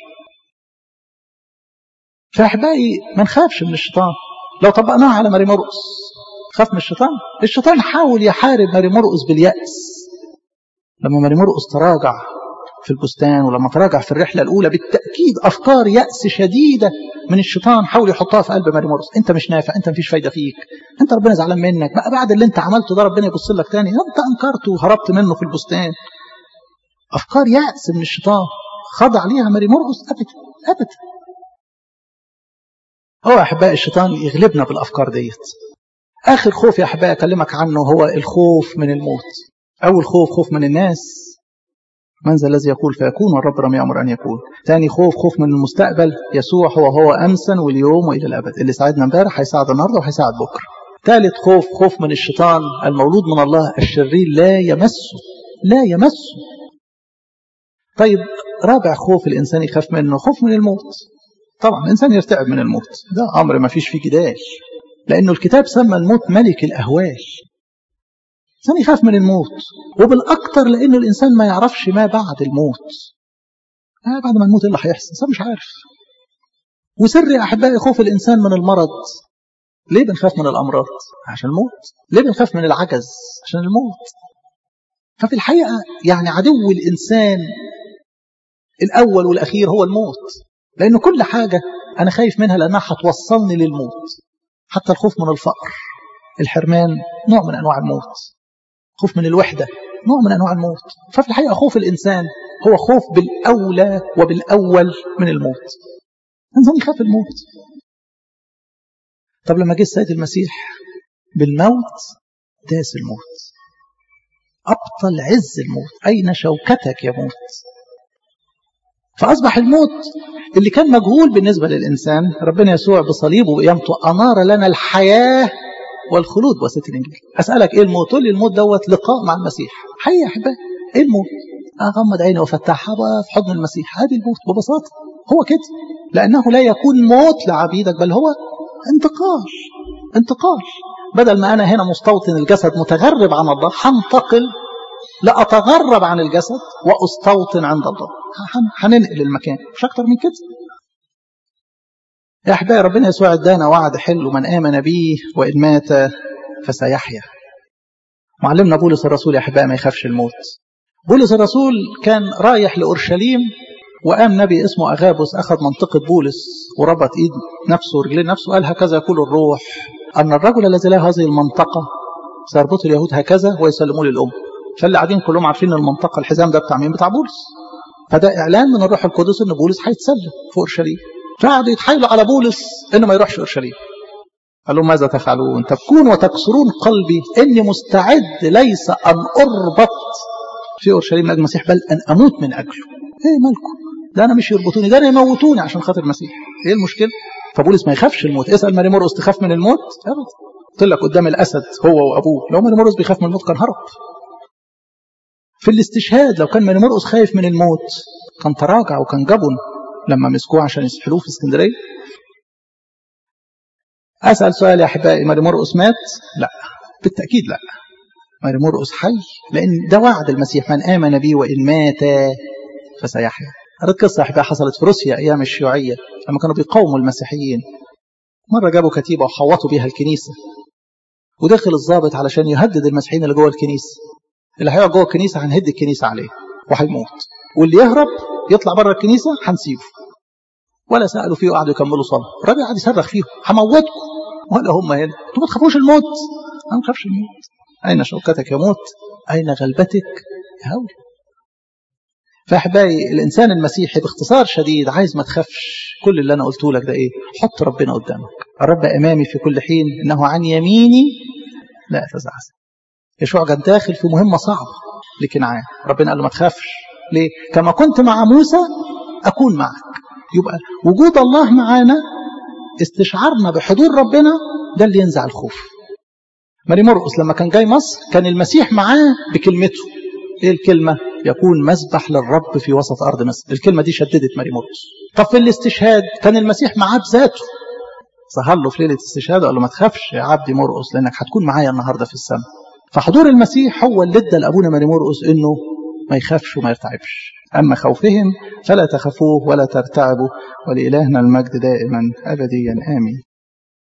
فاحبائي ما نخافش من الشيطان. لو طبقناها على ماري مرقس، خاف من الشيطان؟ الشيطان حاول يحارب ماري مرقس باليأس. لما ماري مرقس تراجع في البستان، ولما تراجع في الرحلة الأولى، بالتأكيد أفكار يأس شديدة من الشيطان حاول يحطها في قلب ماري مرقس. أنت مش نافع، أنت مفيش فايدة فيك، أنت ربنا زعلان منك بقى بعد اللي أنت عملته ده، ربنا يبص لك تاني، أنت أنكرته وهربت منه في البستان. أفكار يأس من الشيطان خضع ليها ماري مرقس؟ أبدا أبدا. هو أحباء الشيطان يغلبنا بالأفكار ديت. آخر خوف يا أحباء أكلمك عنه هو الخوف من الموت. أول خوف خوف من الناس، من ذا الذي يقول فيكون والرب لم يأمر أن يكون. ثاني خوف خوف من المستقبل، يسوع هو هو أمسا واليوم وإلى الأبد، اللي ساعدنا امبارح هيساعد النهارده وهيساعد بكرة. ثالث خوف خوف من الشيطان، المولود من الله الشرير لا يمسه لا يمسه. طيب رابع خوف الإنسان يخاف منه، خوف من الموت. طبعا الإنسان يرتعب من الموت، ده أمر ما فيش فيه جدال، لأنه الكتاب سمى الموت ملك الأهوال. الإنسان يخاف من الموت، وبالأكثر لأنه الإنسان ما يعرفش ما بعد الموت. آه بعد ما الموت إيه اللي هيحصل؟ الإنسان مش عارف. وسر يا أحبائي خوف الإنسان من المرض. ليه بنخاف من الأمراض؟ عشان الموت. ليه بنخاف من العجز؟ عشان الموت. ففي الحقيقة يعني عدو الإنسان الأول والأخير هو الموت، لأنه كل حاجة أنا خايف منها لأنها هتوصلني للموت. حتى الخوف من الفقر، الحرمان، نوع من أنواع الموت. خوف من الوحدة، نوع من أنواع الموت. ففي الحقيقة خوف الإنسان هو خوف بالأولى وبالأول من الموت. الإنسان يخاف الموت. طب لما جه السيد المسيح بالموت داس الموت، أبطل عز الموت. أين شوكتك يا موت؟ فأصبح الموت اللي كان مجهول بالنسبة للإنسان، ربنا يسوع بصليبه وقيامته أنار لنا الحياة والخلود بواسطة الإنجيل. أسألك إيه الموت؟ تقول لي الموت دوت لقاء مع المسيح. حقيقة يا أحبائي إيه الموت؟ أغمض عيني وفتحها في حضن المسيح. هذه الموت ببساطة هو كده، لأنه لا يكون موت لعبيدك بل هو انتقال. انتقال بدل ما أنا هنا مستوطن الجسد متغرب عن الله، هنتقل لا أتغرب عن الجسد وأستوطن عند الله. هننقل المكان، مش أكتر من كده. يا أحبائي ربنا يسوع ادانا وعد حلو: من آمن به وإن مات فسيحيا. معلمنا بولس الرسول يا أحبائي ما يخافش الموت. بولس الرسول كان رايح لأورشليم، وقام نبي اسمه أغابوس أخذ منطقة بولس وربط إيد نفسه ورجلين نفسه، قال هكذا يقول الروح أن الرجل الذي له هذه المنطقة سيربط اليهود هكذا ويسلموه للأم. فاللي قاعدين كلهم عارفين المنطقة الحزام ده بتاع مين؟ بتاع بولس. فده إعلان من الروح القدس إن بولس هيتسلم في أورشليم. فقعدوا يتحايلوا على بولس إنه ما يروحش أورشليم. قال لهم ماذا تفعلون؟ تبكون وتكسرون قلبي، إني مستعد ليس أن أربط في أورشليم من أجل المسيح بل أن أموت من أجله. إيه مالكم؟ ده أنا مش يربطوني، ده أنا يموتوني عشان خاطر المسيح. إيه المشكلة؟ فبولس ما يخافش الموت. اسأل ماري مرقس تخاف من الموت؟ أبدا. قلت لك قدام الأسد هو وأبوه، لو ماري مرقس بيخاف من الموت كان هرب. في الاستشهاد لو كان ماري مرقس خايف من الموت كان تراجع وكان جبن لما مسكوه عشان يسحلوه في اسكندرية. أسأل سؤال يا أحبائي: ماري مرقس مات؟ لا، بالتأكيد لا. ماري مرقس حي، لأن ده وعد المسيح: من آمن بي وإن مات فسيحيا. هذه القصة يا أحبائي حصلت في روسيا أيام الشيوعية لما كانوا بيقاوموا المسيحيين. مرة جابوا كتيبة وحوطوا بيها الكنيسة، ودخل الضابط علشان يهدد المسيحيين اللي جوه الكنيسة. اللي هيقعد جوه الكنيسة هنهد الكنيسة عليه وهيموت، واللي يهرب يطلع بره الكنيسة هنسيبه. ولا سألوا فيه وقعدوا يكملوا صلاة. الراجل قعد يصرخ فيهم: هموتكم. ولا هم هنا انتوا ما تخافوش الموت. انا ما بخافش الموت. اين شوكتك يا موت؟ اين غلبتك يا هول؟ فاحبائي الانسان المسيحي باختصار شديد عايز ما تخافش. كل اللي انا قلته لك ده ايه؟ حط ربنا قدامك. الرب امامي في كل حين، انه عن يميني لا اتزعزع. يشوع كان داخل في مهمه صعبه لكنعان، ربنا قال له ما تخافش. ليه؟ كما كنت مع موسى اكون معك. يبقى وجود الله معانا، استشعارنا بحضور ربنا، ده اللي ينزع الخوف. ماري مرقس لما كان جاي مصر كان المسيح معاه بكلمته. ايه الكلمة؟ يكون مسبح للرب في وسط أرض مصر. الكلمة دي شددت ماري مرقس. طب في الاستشهاد كان المسيح معاه بذاته، ظهر له في ليلة الاستشهاد وقال له ما تخافش يا عبدي مرقس لأنك هتكون معايا النهاردة في السماء. فحضور المسيح هو اللي ادى لأبونا ماري مرقس إنه ما يخافش وما يرتعبش. أما خوفهم فلا تخافوه ولا ترتعبوا، ولإلهنا المجد دائما أبديا آمين.